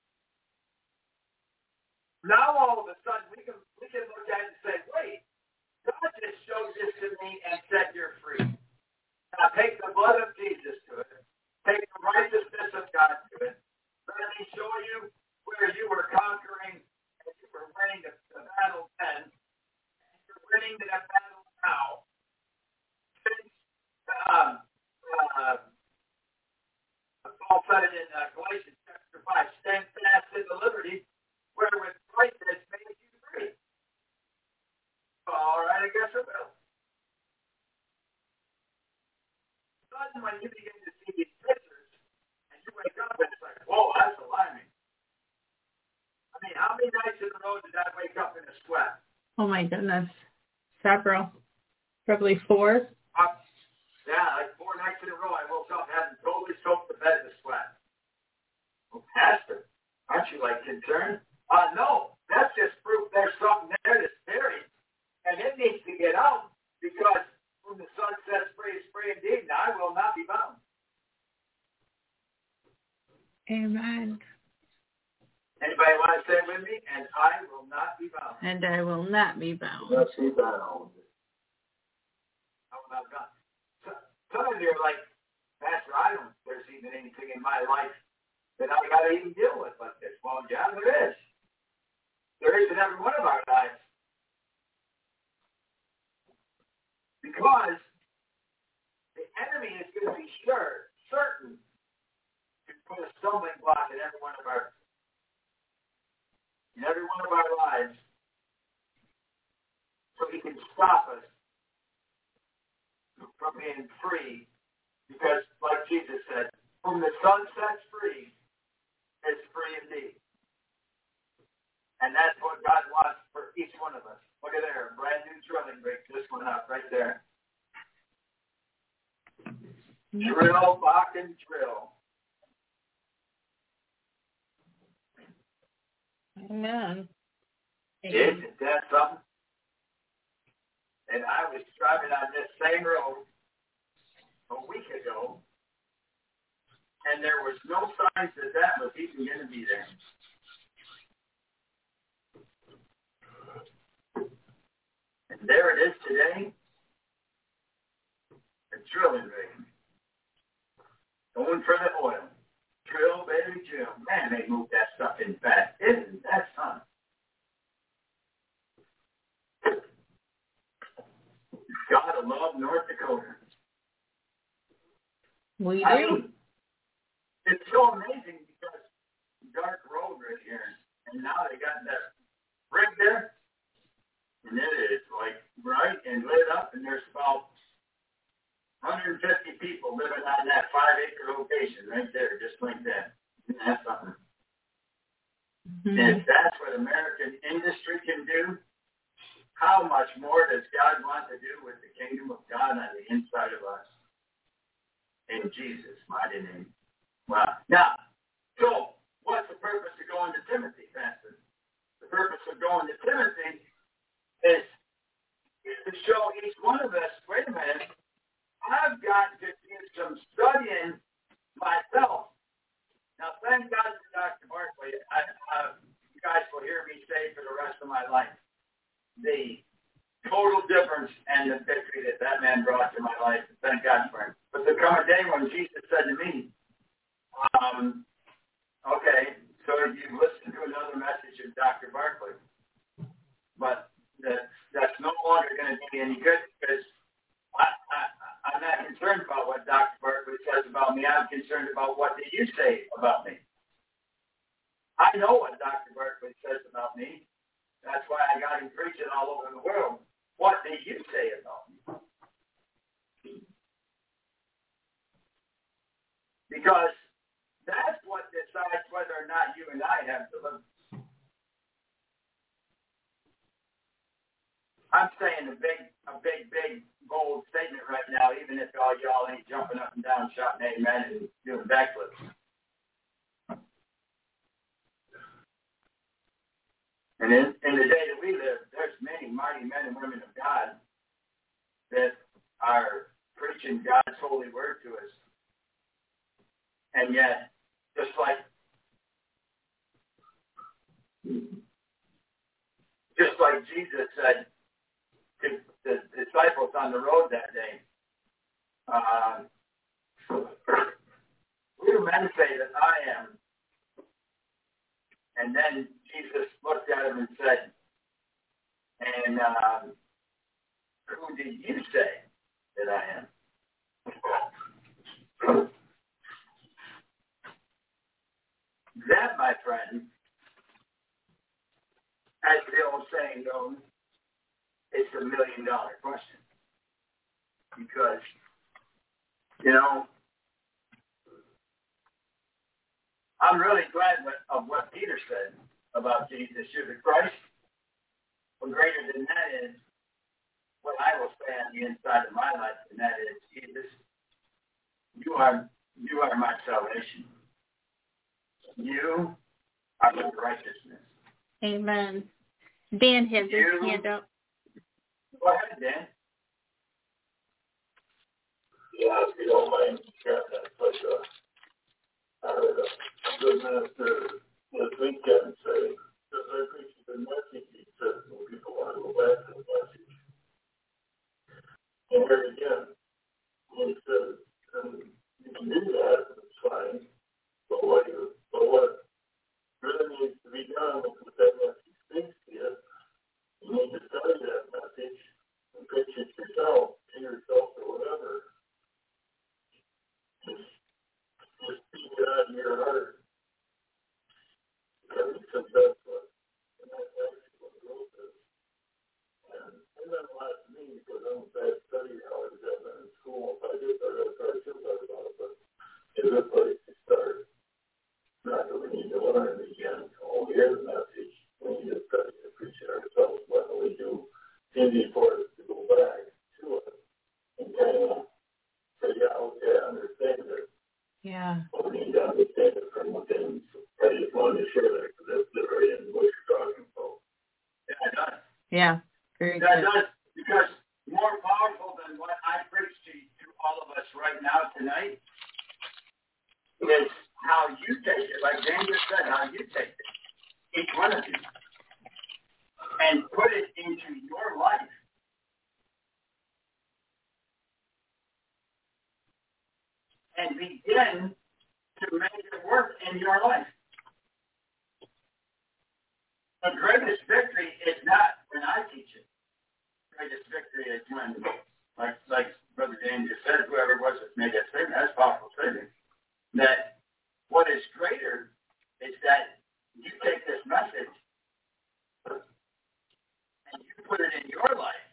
Now, all of a sudden, we can, we can look at it and say, wait, God just showed this to me and said you're free. Now take the blood of Jesus to it. Take the righteousness of God to it. Let me show you where you were conquering and you were winning the, the battle then. And you're winning that battle now. Since um, uh, Paul said it in uh, Galatians chapter five, stand fast in the liberty wherewith Christ has made you free. guess it will. Suddenly, when you begin to see these pictures, and you wake up and it's like, whoa, that's alarming. I mean, how many nights in a row did I wake up in a sweat? Oh my goodness. Several. Probably four. Uh, yeah, like four nights in a row I woke up having totally soaked the bed in sweat. Well, Pastor, aren't you like concerned? Uh, no, that's just proof there's something there that's buried. And it needs to get out because when the sun sets free is free indeed, and I will not be bound. Amen. Anybody want to say it with me? And I will not be bound. And I will not be bound. Let's see bound. I will not be bound. So, some of you are like, Pastor, I don't think there's even anything in my life that I got to even deal with like this. Well, yeah, there is. There is in every one of our lives. Because the enemy is going to be sure, certain, to put a stumbling block in every one of our in every one of our lives so he can stop us from being free. Because, like Jesus said, whom the sun sets free is free indeed. And that's what God wants for each one of us. Look at there, brand new drilling rig just went up right there. Drill, Bakken, drill. Amen. Isn't that something? And I was driving on this same road a week ago, and there was no signs that that was even going to be there. And there it is today, a drilling rig. Going for the oil. Drill, baby, drill. Man, they move that stuff in fast. Isn't that something? God love North Dakota. We I do. mean, it's so amazing because dark road right here, and now they got that rig there, and it is like bright and lit up, and there's about one hundred fifty people living on that five-acre location right there, just like that. Isn't that something? Mm-hmm. And if that's what American industry can do, how much more does God want to do with the kingdom of God on the inside of us? In Jesus' mighty name. Wow. Now, so what's the purpose of going to Timothy, Pastor? The purpose of going to Timothy is, is to show each one of us, wait a minute, I've got to do some studying myself. Now, thank God for Doctor Barkley. I, I, you guys will hear me say for the rest of my life the total difference and the victory that that man brought to my life. Thank God for him. But there come a day when Jesus said to me, um, okay, so you listened to another message of Doctor Barkley, but that, that's no longer going to do me any good because I, I, I'm not concerned about what Doctor Barkley says about me. I'm concerned about what do you say about me. I know what Doctor Barkley says about me. That's why I got him preaching all over the world. What do you say about me? Because that's what decides whether or not you and I have deliverance. I'm saying a big, a big, big, bold statement right now, even if all y'all ain't jumping up and down, shouting amen and doing backflips. And in, in the day that we live, there's many mighty men and women of God that are preaching God's holy word to us. And yet, just like just like Jesus said to the disciples on the road that day, uh, who do men say that I am? And then Jesus looked at him and said, and um, who did you say that I am? That, my friend, as the old saying goes, it's a million dollar question. Because, you know, I'm really glad what, of what Peter said about Jesus. You're the Christ. But greater than that is what I will say on the inside of my life, and that is, Jesus, you are you are my salvation. You are my righteousness. Amen. Dan has his You, hand up. Go ahead, Dan. Yeah, if you don't mind sharing that, but uh, I heard a good minister this weekend say, because I preached the message, he said, when people want to go back to the message. And here again, he said, and you can do that, it's fine, but what, you, but what really needs to be done is with that message speaks to you, you need to study that message and preach it yourself, to yourself or whatever. Just, just speak it out of your heart. Because it's the best one. And that's actually what growth is. And it meant a lot to me because I'm a bad study how I was in school. If I did, I would try to feel better about it. But it's a good place to start. Not that we need to learn again. Oh, here's the message. We need to study to preach it ourselves. What do we do? It's easy for us to go back to it and kind of say, yeah, okay, I understand it. Yeah. But we need to understand it from within. So I just wanted to share that because that's the very end of what you're talking about. Yeah, it does. Yeah. Very That good. does, because more powerful than what I preach to, to all of us right now tonight is how you take it, like Dan just said, how you take it, each one of you, and put it into your life. And begin to make it work in your life. The greatest victory is not when I teach it. The greatest victory is when, like, like Brother Dan just said, whoever it was that made that statement, that's a powerful statement, that what is greater is that you take this message and you put it in your life.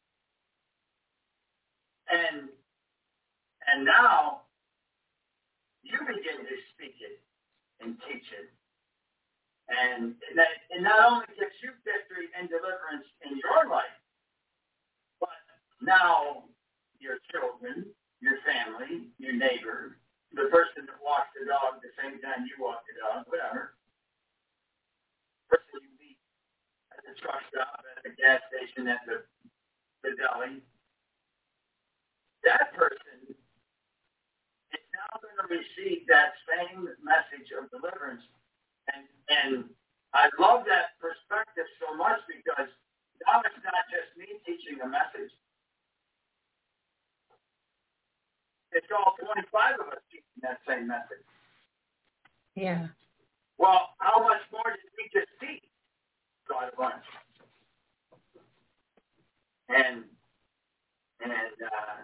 And and now you begin to speak it and teach it. And that it not only gives you victory and deliverance in your life, but now your children, your family, your neighbor, the person that walks the dog the same time you walk the dog, whatever, the person you meet at the truck stop, at the gas station, at the, the deli, that person is now going to receive that same message of deliverance. And, and I love that perspective so much because now it's not just me teaching a message. It's all twenty-five of us teaching that same message. Yeah. Well, how much more did we just teach? God a bunch. And, and uh,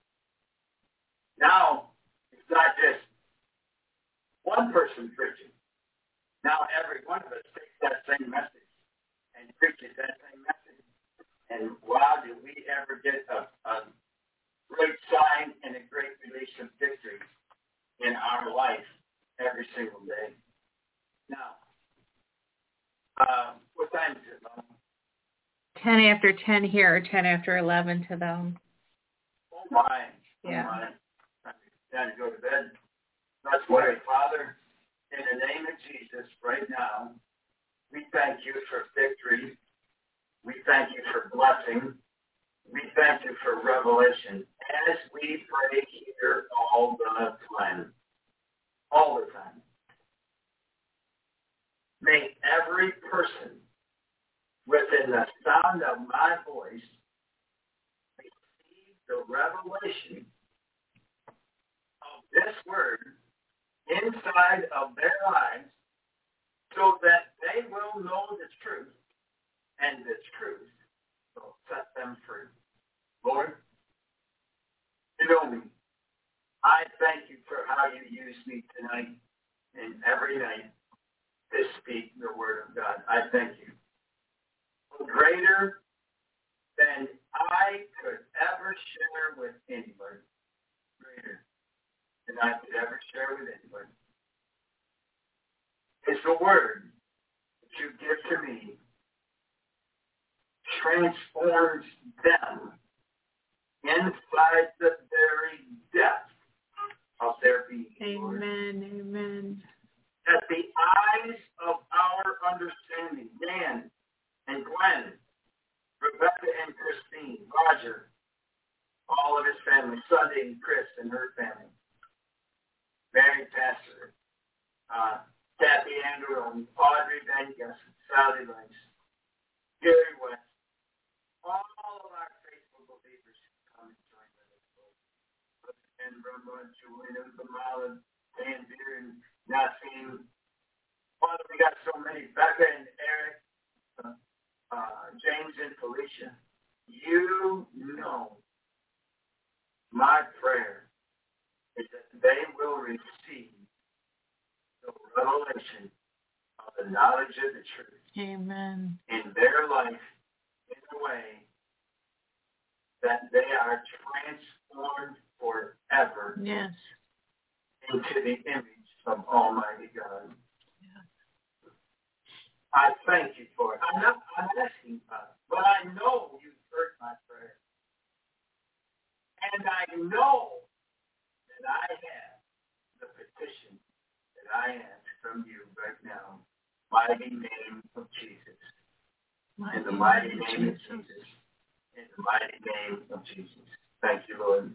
now it's not just one person preaching. Now every one of us takes that same message and preaches that same message. And wow, do we ever get a, a great sign and a great release of victory in our life every single day. Now, um, what time is it, Mom? Ten after ten here, or ten after eleven to them. Oh my. Yeah. Oh my. Time to go to bed. Let's pray. Father, in the name of Jesus, right now, we thank you for victory. We thank you for blessing. We thank you for revelation as we pray here all the time. All the time. May every person within the sound of my voice receive the revelation of this word inside of their lives so that they will know the truth, and the truth will set them free. Lord, you know me. I thank you for how you use me tonight and every night to speak the word of God. I thank you. Greater than I could ever share with anyone greater than I could ever share with anyone. It's the word that you give to me transforms them inside the very depth of their being. Amen, amen. That the eyes of our understanding, Dan and Gwen, Rebecca and Christine, Roger, all of his family, Sunday and Chris and her family, Mary Pastor, uh, Kathy Andrew, and Audrey Vegas, Sally Lynch, Gary West, all of our faithful believers who come and join with us, Lord. And Brahma, Julian, Kamala, Dan Beer, and Nassim. Father, we got so many, Becca and Eric, uh, uh, James and Felicia. You know my prayer is that they will receive the revelation of the knowledge of the truth. Amen. In their life in a way that they are transformed forever. Yes. Into the image of Almighty God. Yes. I thank you for it. I'm not I'm asking God, but I know you've heard my prayer. And I know that I have the petition that I ask from you right now. Mighty name of Jesus. Mighty in the mighty name, name of Jesus. In the mighty name of Jesus. Thank you, Lord.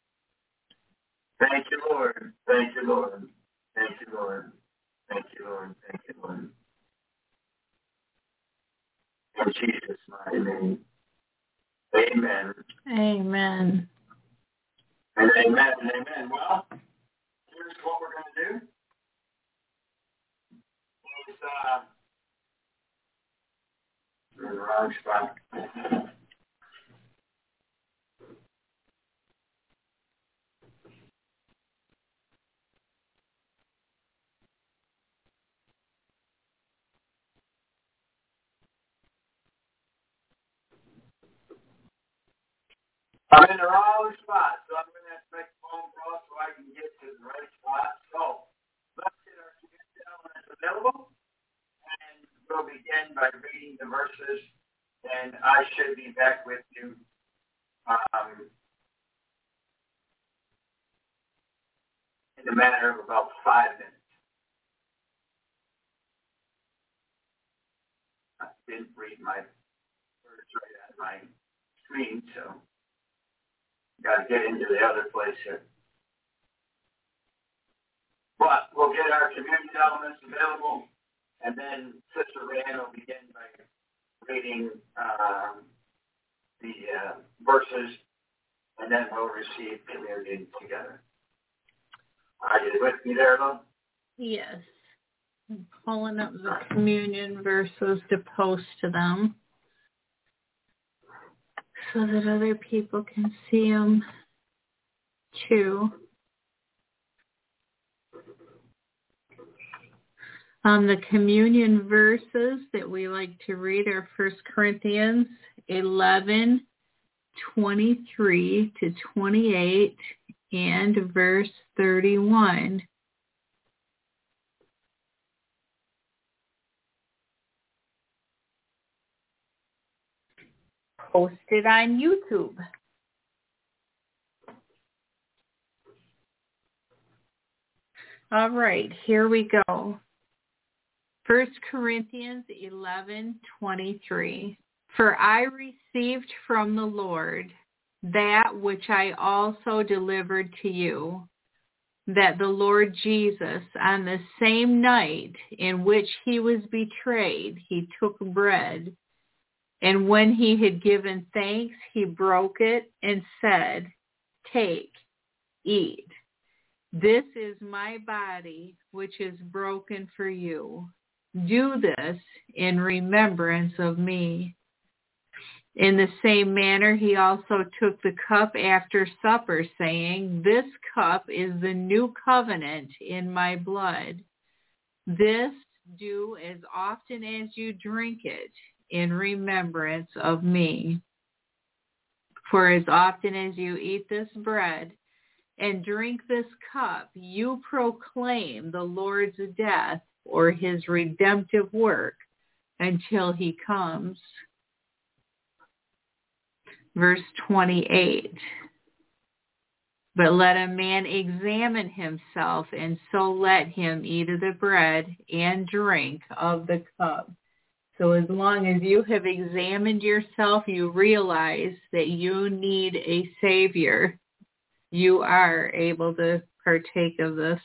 Thank you, Lord. Thank you, Lord. Thank you, Lord. Thank you, Lord. Thank you, Lord. In Jesus' mighty name. Amen. Amen. And amen and amen. Well, here's what we're going to do. It's, uh, we're in the wrong spot. I'm in the wrong spot, so I'm going to have to make a phone call so I can get to the right spot. So let's get our community elements available, and we'll begin by reading the verses, and I should be back with you um, in a matter of about five minutes. I didn't read my words right on my screen, so got to get into the other place here. But we'll get our community elements available, and then Sister Rand will begin by reading um, the uh, verses, and then we'll receive communion together. Are you with me there, love? Yes. I'm pulling up the communion verses to post to them, so that other people can see them too. Um, the communion verses that we like to read are First Corinthians eleven, twenty-three to twenty-eight, and verse thirty-one. Posted on YouTube. All right, here we go. First Corinthians eleven, twenty-three. For I received from the Lord that which I also delivered to you, that the Lord Jesus, on the same night in which he was betrayed, he took bread. And when he had given thanks, he broke it and said, "Take, eat. This is my body, which is broken for you. Do this in remembrance of me." In the same manner, he also took the cup after supper, saying, "This cup is the new covenant in my blood. This do as often as you drink it in remembrance of me." For as often as you eat this bread and drink this cup, you proclaim the Lord's death or his redemptive work until he comes. Verse twenty-eight. But let a man examine himself, and so let him eat of the bread and drink of the cup. So as long as you have examined yourself, you realize that you need a Savior. You are able to partake of this.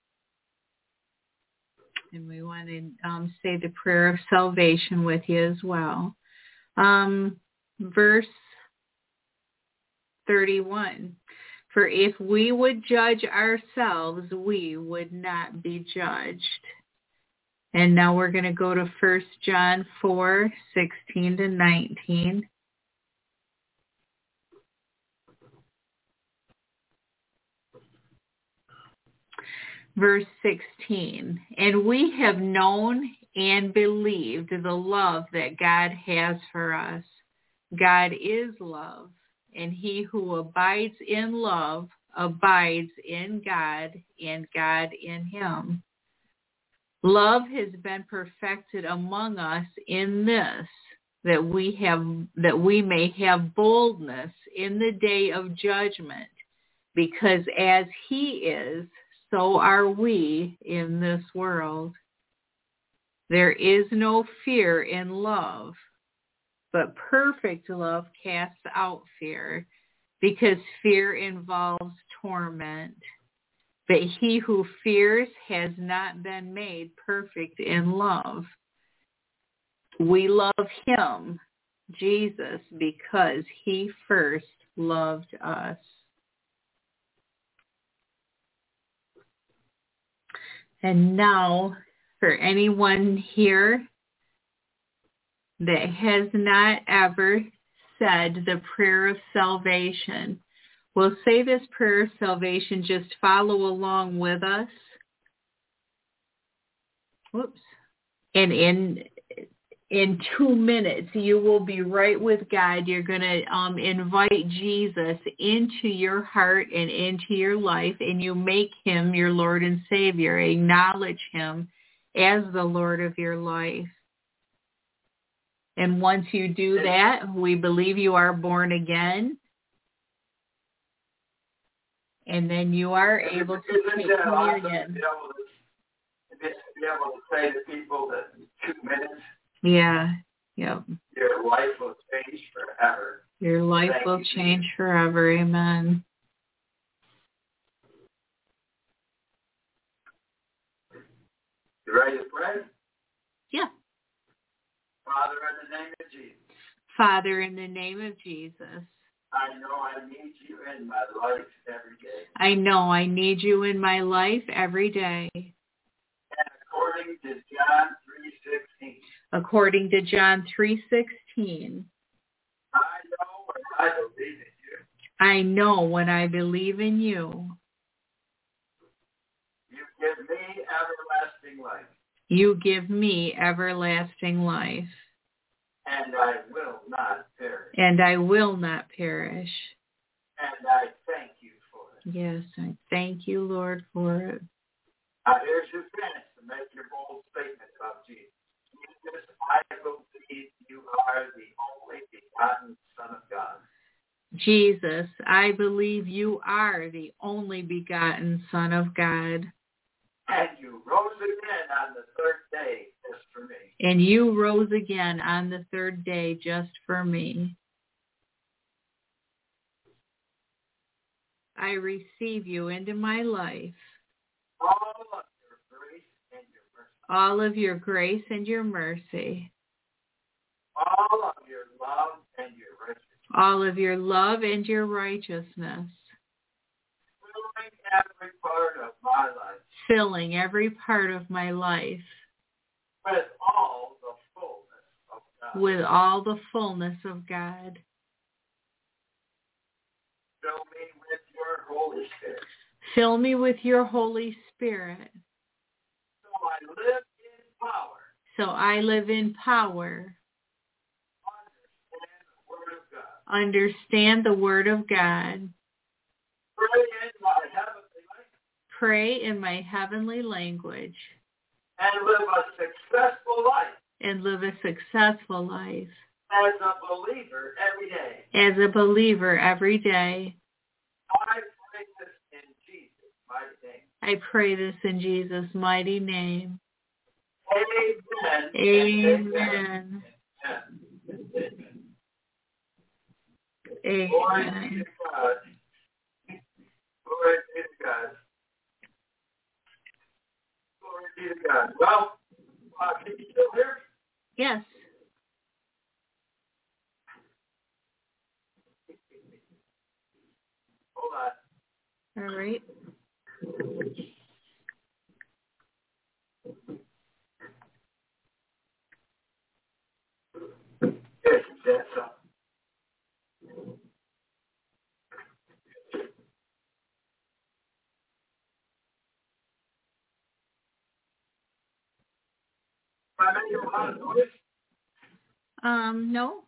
And we want to um, say the prayer of salvation with you as well. Um, verse thirty-one. For if we would judge ourselves, we would not be judged. And now we're going to go to First John four, sixteen to nineteen. Verse sixteen. And we have known and believed the love that God has for us. God is love. And he who abides in love abides in God, and God in him. Love has been perfected among us in this, that we have that we may have boldness in the day of judgment, because as he is, so are we in this world. There is no fear in love, but perfect love casts out fear, because fear involves torment. But he who fears has not been made perfect in love. We love him, Jesus, because he first loved us. And now, for anyone here that has not ever said the prayer of salvation, we'll say this prayer of salvation. Just follow along with us. Whoops. And in in two minutes, you will be right with God. You're going to um, invite Jesus into your heart and into your life, and you make him your Lord and Savior. Acknowledge him as the Lord of your life. And once you do that, we believe you are born again. And then you are able to take communion. Awesome to be able to, to be able to say to people that in two minutes, yeah, yep. your life will change forever. Your life Thank will you, change forever. Amen. You ready to pray? Yeah. Father, in the name of Jesus. Father, in the name of Jesus. I know I need you in my life every day. I know I need you in my life every day. And according to John three sixteen. According to John three sixteen. I know when I believe in you. I know when I believe in you. You give me everlasting life. You give me everlasting life. And I will not perish. And I will not perish. And I thank you for it. Yes, I thank you, Lord, for it. Now here's your chance to make your bold statement about Jesus. Jesus, I believe you are the only begotten Son of God. Jesus, I believe you are the only begotten Son of God. And you rose again on the third day just for me. And you rose again on the third day just for me. I receive you into my life. All of your grace and your mercy. All of your grace and your mercy. All of your love and your righteousness. All of your love and your righteousness. Filling every part of my life. Filling every part of my life. With all the fullness of God. With all the fullness of God. Fill me with your Holy Spirit. Fill me with your Holy Spirit. So I live in power. So I live in power. Understand the Word of God. understand the Word of God, pray in my heavenly language, pray in my heavenly language, and live a successful life and live a successful life as a believer every day. as a believer every day. I pray this in Jesus' mighty name. I pray this in Jesus' mighty name. Amen. Amen. Amen. Glory be Amen. to God. Glory be to God. Glory be to God. Well, uh, can you still hear? Yes. Hold on. All right. Yes, that's so. Am I making a lot of noise? Um, no.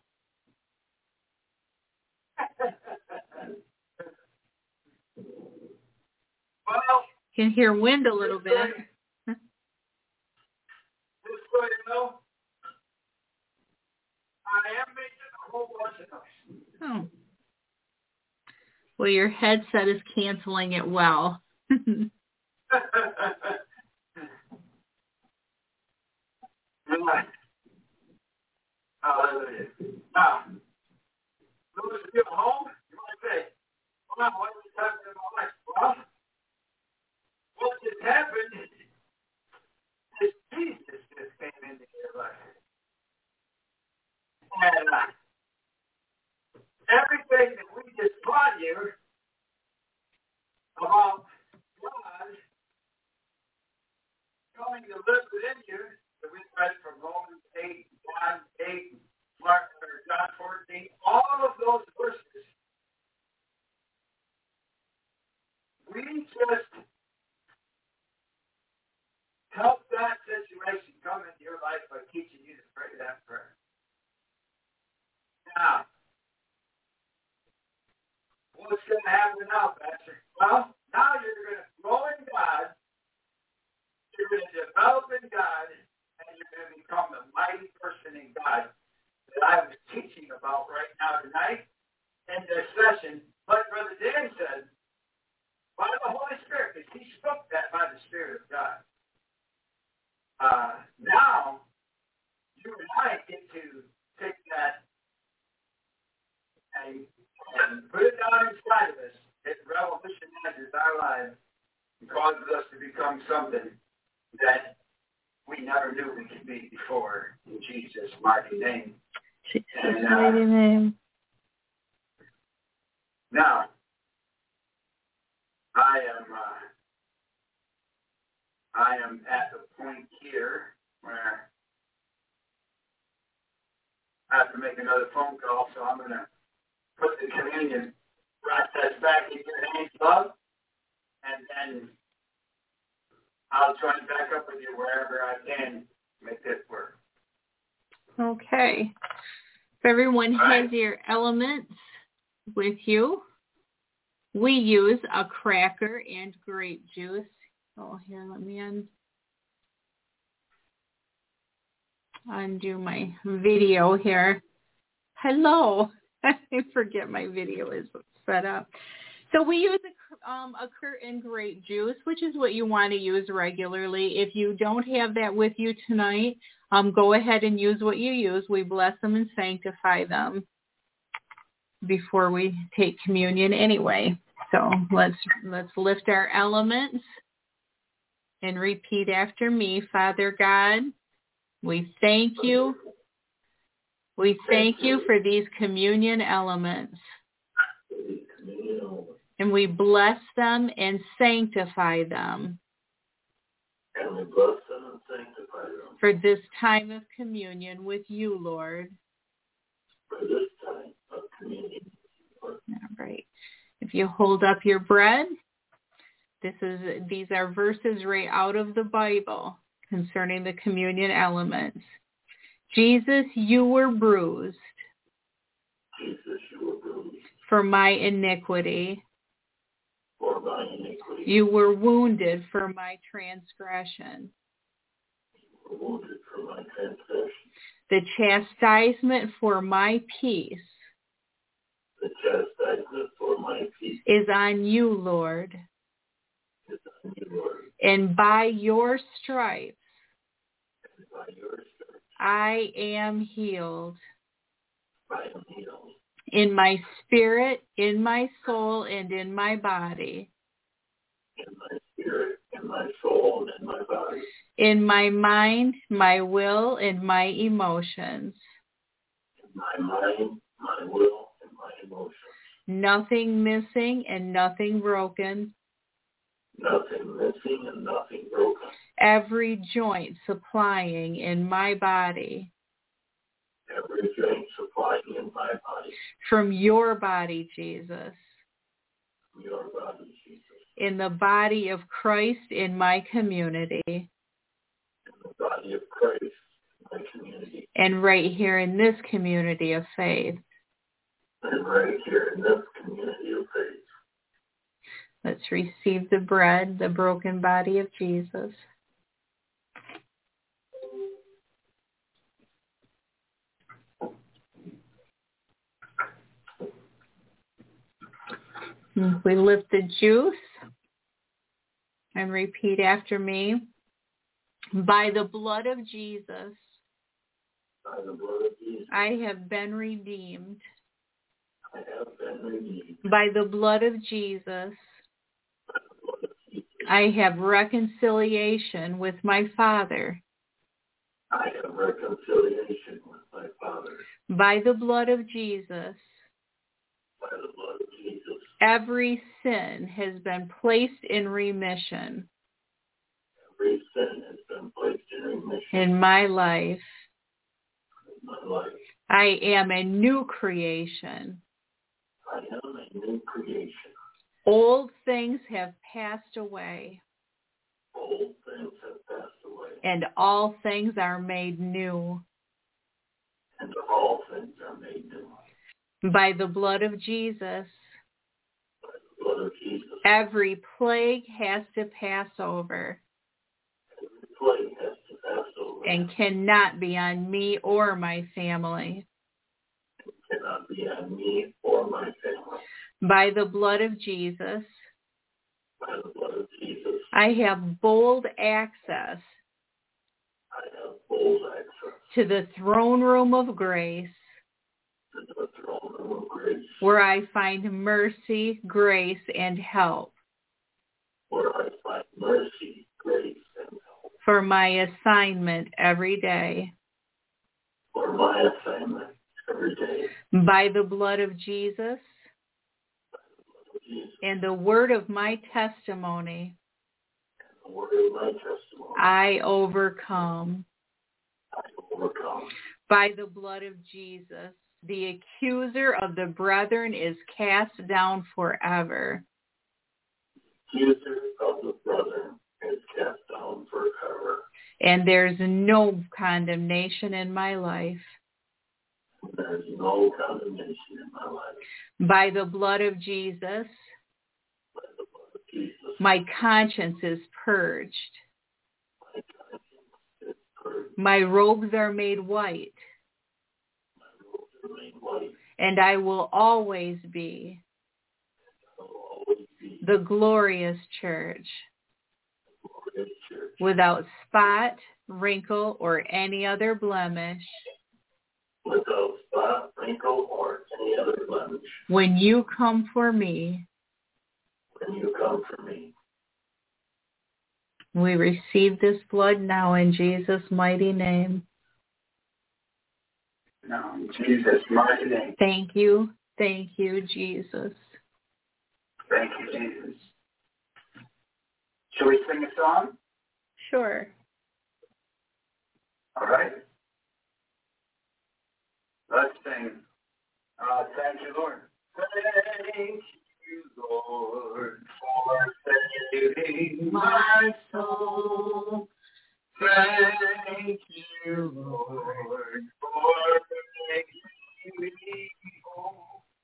Well, Can hear wind a little bit. just so you know, I am making a whole bunch of noise. Oh. Well, your headset is canceling it well. Hallelujah. Now, Louis, if you're home, you might say, well, what is happening in my life? Well, what just happened is Jesus just came into your life. And uh, everything that we just taught you about God coming to live within you, that we read from Romans eight, John eight, Mark, or John fourteen, all of those verses, we just help that situation come into your life by teaching you to pray that prayer. Now, what's going to happen now, Pastor? Well, now you're going to grow in God, you're going to develop in God, and you're going to become the mighty person in God that I was teaching about right now tonight in this session. Like Brother Dan said, by the Holy Spirit, because he spoke that by the Spirit of God. Uh, now, you and I get to take that and, and put it down inside of us. It revolutionizes our lives and causes us to become something that we never knew we could be before, in Jesus' mighty name. Jesus' And, uh, mighty name. Now, I am uh, I am at the point here where I have to make another phone call, so I'm going to put the communion process back in your hands, love, and then I'll join back up with you wherever I can make this work. Okay. If everyone All right. has your elements with you, we use a cracker and grape juice. Oh, here, let me un- undo my video here. Hello. I forget my video is set up. So we use a, um, a curtain grape juice, which is what you want to use regularly. If you don't have that with you tonight, um, go ahead and use what you use. We bless them and sanctify them before we take communion anyway. So let's let's lift our elements and repeat after me. Father God, we thank you. We thank you for these communion elements. And we bless them and sanctify them. And we bless them and sanctify them. For this time of communion with you, Lord. For this time of communion. All right. If you hold up your bread, this is these are verses right out of the Bible concerning the communion elements. Jesus, you were bruised. Jesus, you were bruised for my iniquity. for my iniquity. You were wounded for my transgression. You were wounded for my transgression. The chastisement for my peace The chastisement for my peace is on you, Lord. is on you, Lord. And by your stripes And by your stripes I am healed. I am healed. In my spirit, in my soul, and in my body. In my spirit, in my soul, and in my body. In my mind, my will, and my emotions. In my mind, my will, and my emotions. Nothing missing and nothing broken. Nothing missing and nothing broken. Every joint supplying in my body. Every joint supplying in my body. From your body, Jesus. From your body, Jesus. In the body of Christ in my community. In the body of Christ in my community. And right here in this community of faith. And right here in this community of faith. Let's receive the bread, the broken body of Jesus. We lift the juice and repeat after me. By the blood of Jesus, By the blood of Jesus, I have been redeemed. I have been redeemed. By the blood of Jesus, By the blood of Jesus, I have reconciliation with my Father. I have reconciliation with my Father. By the blood of Jesus, By the blood of Jesus, every sin has been placed in remission every sin has been placed in remission in my life. in my life. I am a new creation. I am a new creation. Old things have passed away, Old things have passed away, and all things are made new. and all things are made new. By the blood of Jesus, By the blood of Jesus, every plague has to pass over every plague has to pass over and cannot be on me or my family. and cannot be on me or my family. By the blood of Jesus, By the blood of Jesus, I have bold access I have bold access to the throne room of grace, to the throne room of grace, where I find mercy, grace, and help where I find mercy, grace, and help for my assignment every day. for my assignment every day. By the blood of Jesus Jesus, and the word of my testimony, the word of my testimony, I overcome. I overcome. By the blood of Jesus, the accuser of the brethren is cast down forever. Accuser of the brother is cast down forever. And there's no condemnation in my life. There is no condemnation in my life. By the blood of Jesus, By the blood of Jesus, my conscience is purged. my conscience is purged. My robes are made white, My robes are made white. and I will always be I will always be the glorious church, the glorious church, without spot, wrinkle, or any other blemish. without spot, wrinkle, or any other blemish. When you come for me, When you come for me, we receive this blood now in Jesus' mighty name. Now, in Jesus' mighty name. Thank you. Thank you, Jesus. Thank you, Jesus. Shall we sing a song? Sure. All right. Let's sing. Uh, thank you, Lord. Thank you, Lord, for saving my soul. Thank you, Lord, for making me whole.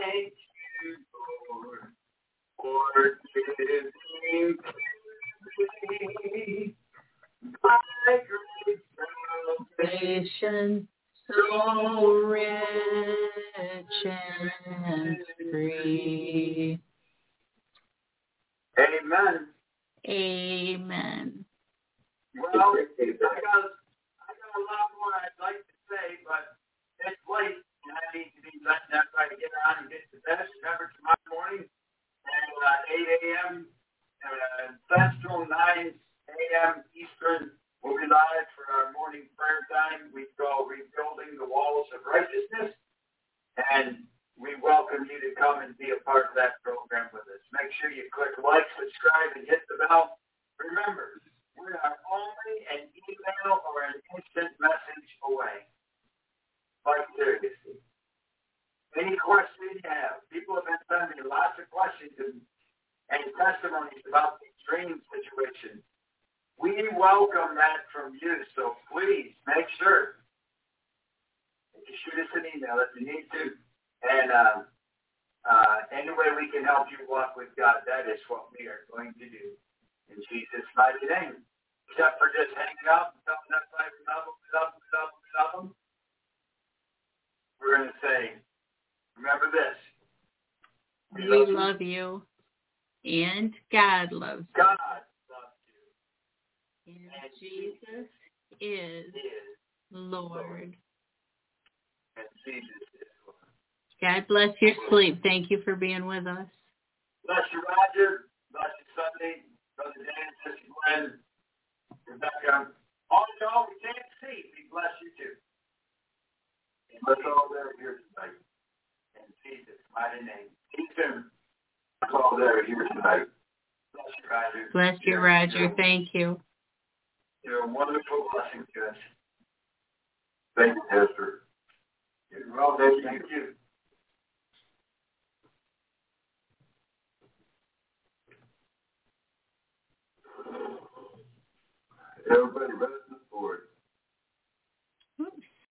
thank you, Lord, for giving me my great Salvation so rich and free. Amen. Amen. Well, I got, I got a lot more I'd like to say, but it's late, and I need to be letting everybody get on and get to bed. Remember, tomorrow morning at uh, eight a.m. Uh, Central, nine a.m. Eastern, we'll be live for our morning prayer time. We call Rebuilding the Walls of Righteousness, and we welcome you to come and be a part of that program with us. Make sure you click like, subscribe, and hit the bell. Remember, we are only an email or an instant message away. Quite seriously. Any questions you have? People have been sending me lots of questions and, and testimonies about the dream situation. We welcome that from you, so please make sure that you shoot us an email if you need to. And uh, uh, any way we can help you walk with God, that is what we are going to do. In Jesus' mighty name. Except for just hanging out and telling us why we love them, we love them, we love them, we love them. We're going to say, remember this. We, we love, love you. And God loves you. God loves you. And, and Jesus is, is Lord. Lord. And Jesus is Lord. God bless your sleep. Thank you for being with us. Bless you, Roger. Bless you, Sunday. Brother Dan, Sister Glenn, Rebecca. All in all, we can't see. We bless you too. And let's all there here tonight. In Jesus' mighty name. See you soon. Let's all there here tonight. Bless you, Roger. Bless you, you're, Roger. You're, Thank you. You're a wonderful blessing to us. Thank you, Pastor. You're well, thank you. Everybody ready?